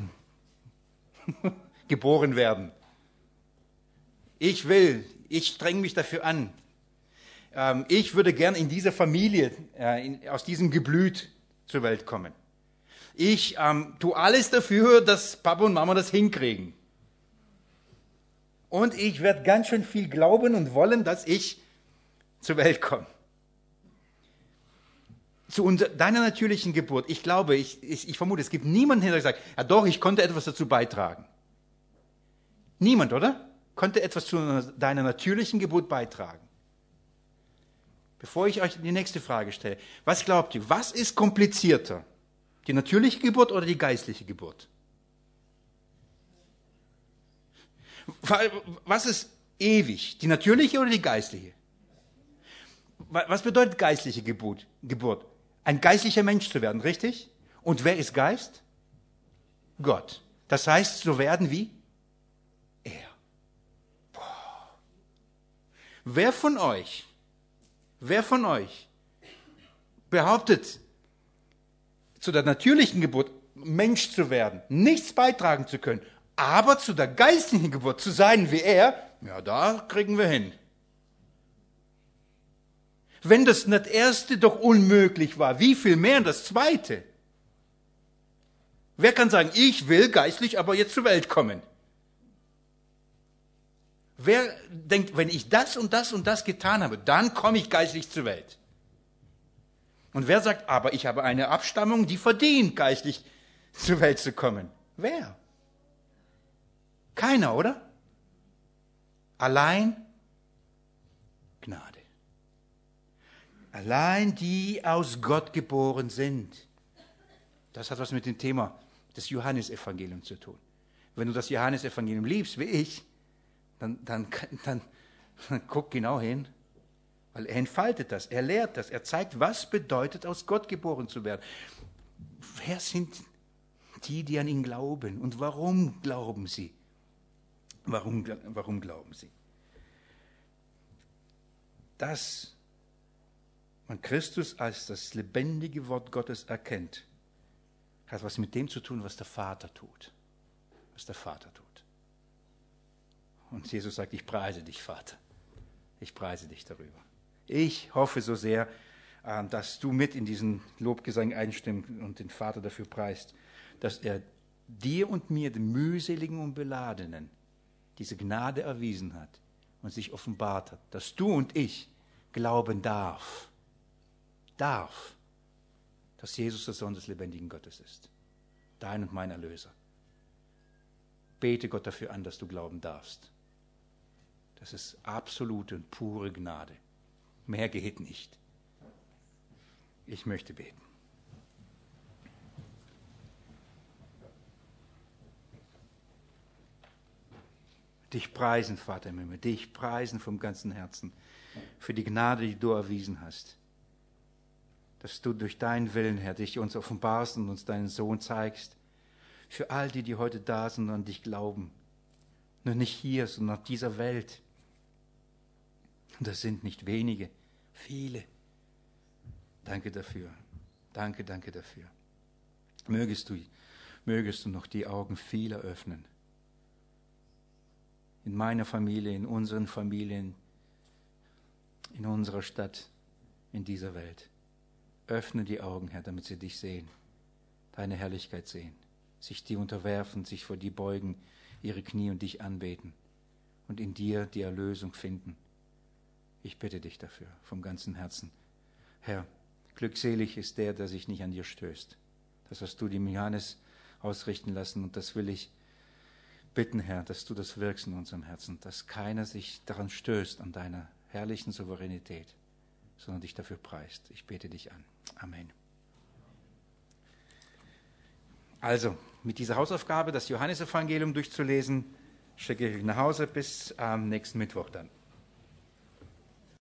geboren werden? Ich will, ich strenge mich dafür an. Ähm, ich würde gern in dieser Familie, äh, in, aus diesem Geblüt zur Welt kommen. Ich ähm, tue alles dafür, dass Papa und Mama das hinkriegen. Und ich werde ganz schön viel glauben und wollen, dass ich zur Welt komme. Zu unser, deiner natürlichen Geburt, ich glaube, ich, ich, ich vermute, es gibt niemanden, der sagt, ja doch, ich konnte etwas dazu beitragen. Niemand, oder? Konnte etwas zu deiner natürlichen Geburt beitragen. Bevor ich euch die nächste Frage stelle, was glaubt ihr, was ist komplizierter? Die natürliche Geburt oder die geistliche Geburt? Was ist ewig? Die natürliche oder die geistliche? Was bedeutet geistliche Geburt? Geburt? Ein geistlicher Mensch zu werden, richtig? Und wer ist Geist? Gott. Das heißt, so werden wie er. Boah. Wer von euch, wer von euch behauptet, zu der natürlichen Geburt Mensch zu werden, nichts beitragen zu können, aber zu der geistlichen Geburt zu sein wie er, ja, da kriegen wir hin. Wenn das das erste doch unmöglich war, wie viel mehr das zweite? Wer kann sagen, ich will geistlich aber jetzt zur Welt kommen? Wer denkt, wenn ich das und das und das getan habe, dann komme ich geistlich zur Welt? Und wer sagt, aber ich habe eine Abstammung, die verdient, geistlich zur Welt zu kommen? Wer? Keiner, oder? Allein Gnade. Allein die aus Gott geboren sind. Das hat was mit dem Thema des Johannesevangeliums zu tun. Wenn du das Johannesevangelium liebst, wie ich, dann, dann, dann, dann guck genau hin, weil er entfaltet das, er lehrt das, er zeigt, was bedeutet, aus Gott geboren zu werden. Wer sind die, die an ihn glauben und warum glauben sie? Warum, warum glauben sie? Dass man Christus als das lebendige Wort Gottes erkennt, hat was mit dem zu tun, was der Vater tut. Was der Vater tut. Und Jesus sagt, ich preise dich, Vater. Ich preise dich darüber. Ich hoffe so sehr, dass du mit in diesen Lobgesang einstimmst und den Vater dafür preist, dass er dir und mir, den mühseligen und Beladenen, diese Gnade erwiesen hat und sich offenbart hat, dass du und ich glauben darf, darf, dass Jesus der Sohn des lebendigen Gottes ist, dein und mein Erlöser. Bete Gott dafür an, dass du glauben darfst. Das ist absolute und pure Gnade. Mehr geht nicht. Ich möchte beten. Dich preisen, Vater im Himmel, dich preisen vom ganzen Herzen für die Gnade, die du erwiesen hast. Dass du durch deinen Willen, Herr, dich uns offenbarst und uns deinen Sohn zeigst. Für all die, die heute da sind und an dich glauben. Nur nicht hier, sondern auf dieser Welt. Und das sind nicht wenige, viele. Danke dafür. Danke, danke dafür. Mögest du, mögest du noch die Augen vieler öffnen. In meiner Familie, in unseren Familien, in unserer Stadt, in dieser Welt. Öffne die Augen, Herr, damit sie dich sehen, deine Herrlichkeit sehen, sich dir unterwerfen, sich vor dir beugen, ihre Knie und dich anbeten und in dir die Erlösung finden. Ich bitte dich dafür, vom ganzen Herzen. Herr, glückselig ist der, der sich nicht an dir stößt. Das hast du dem Johannes ausrichten lassen und das will ich bitten, Herr, dass du das wirkst in unserem Herzen, dass keiner sich daran stößt, an deiner herrlichen Souveränität, sondern dich dafür preist. Ich bete dich an. Amen. Also, mit dieser Hausaufgabe, das Johannesevangelium durchzulesen, schicke ich euch nach Hause bis am nächsten Mittwoch dann.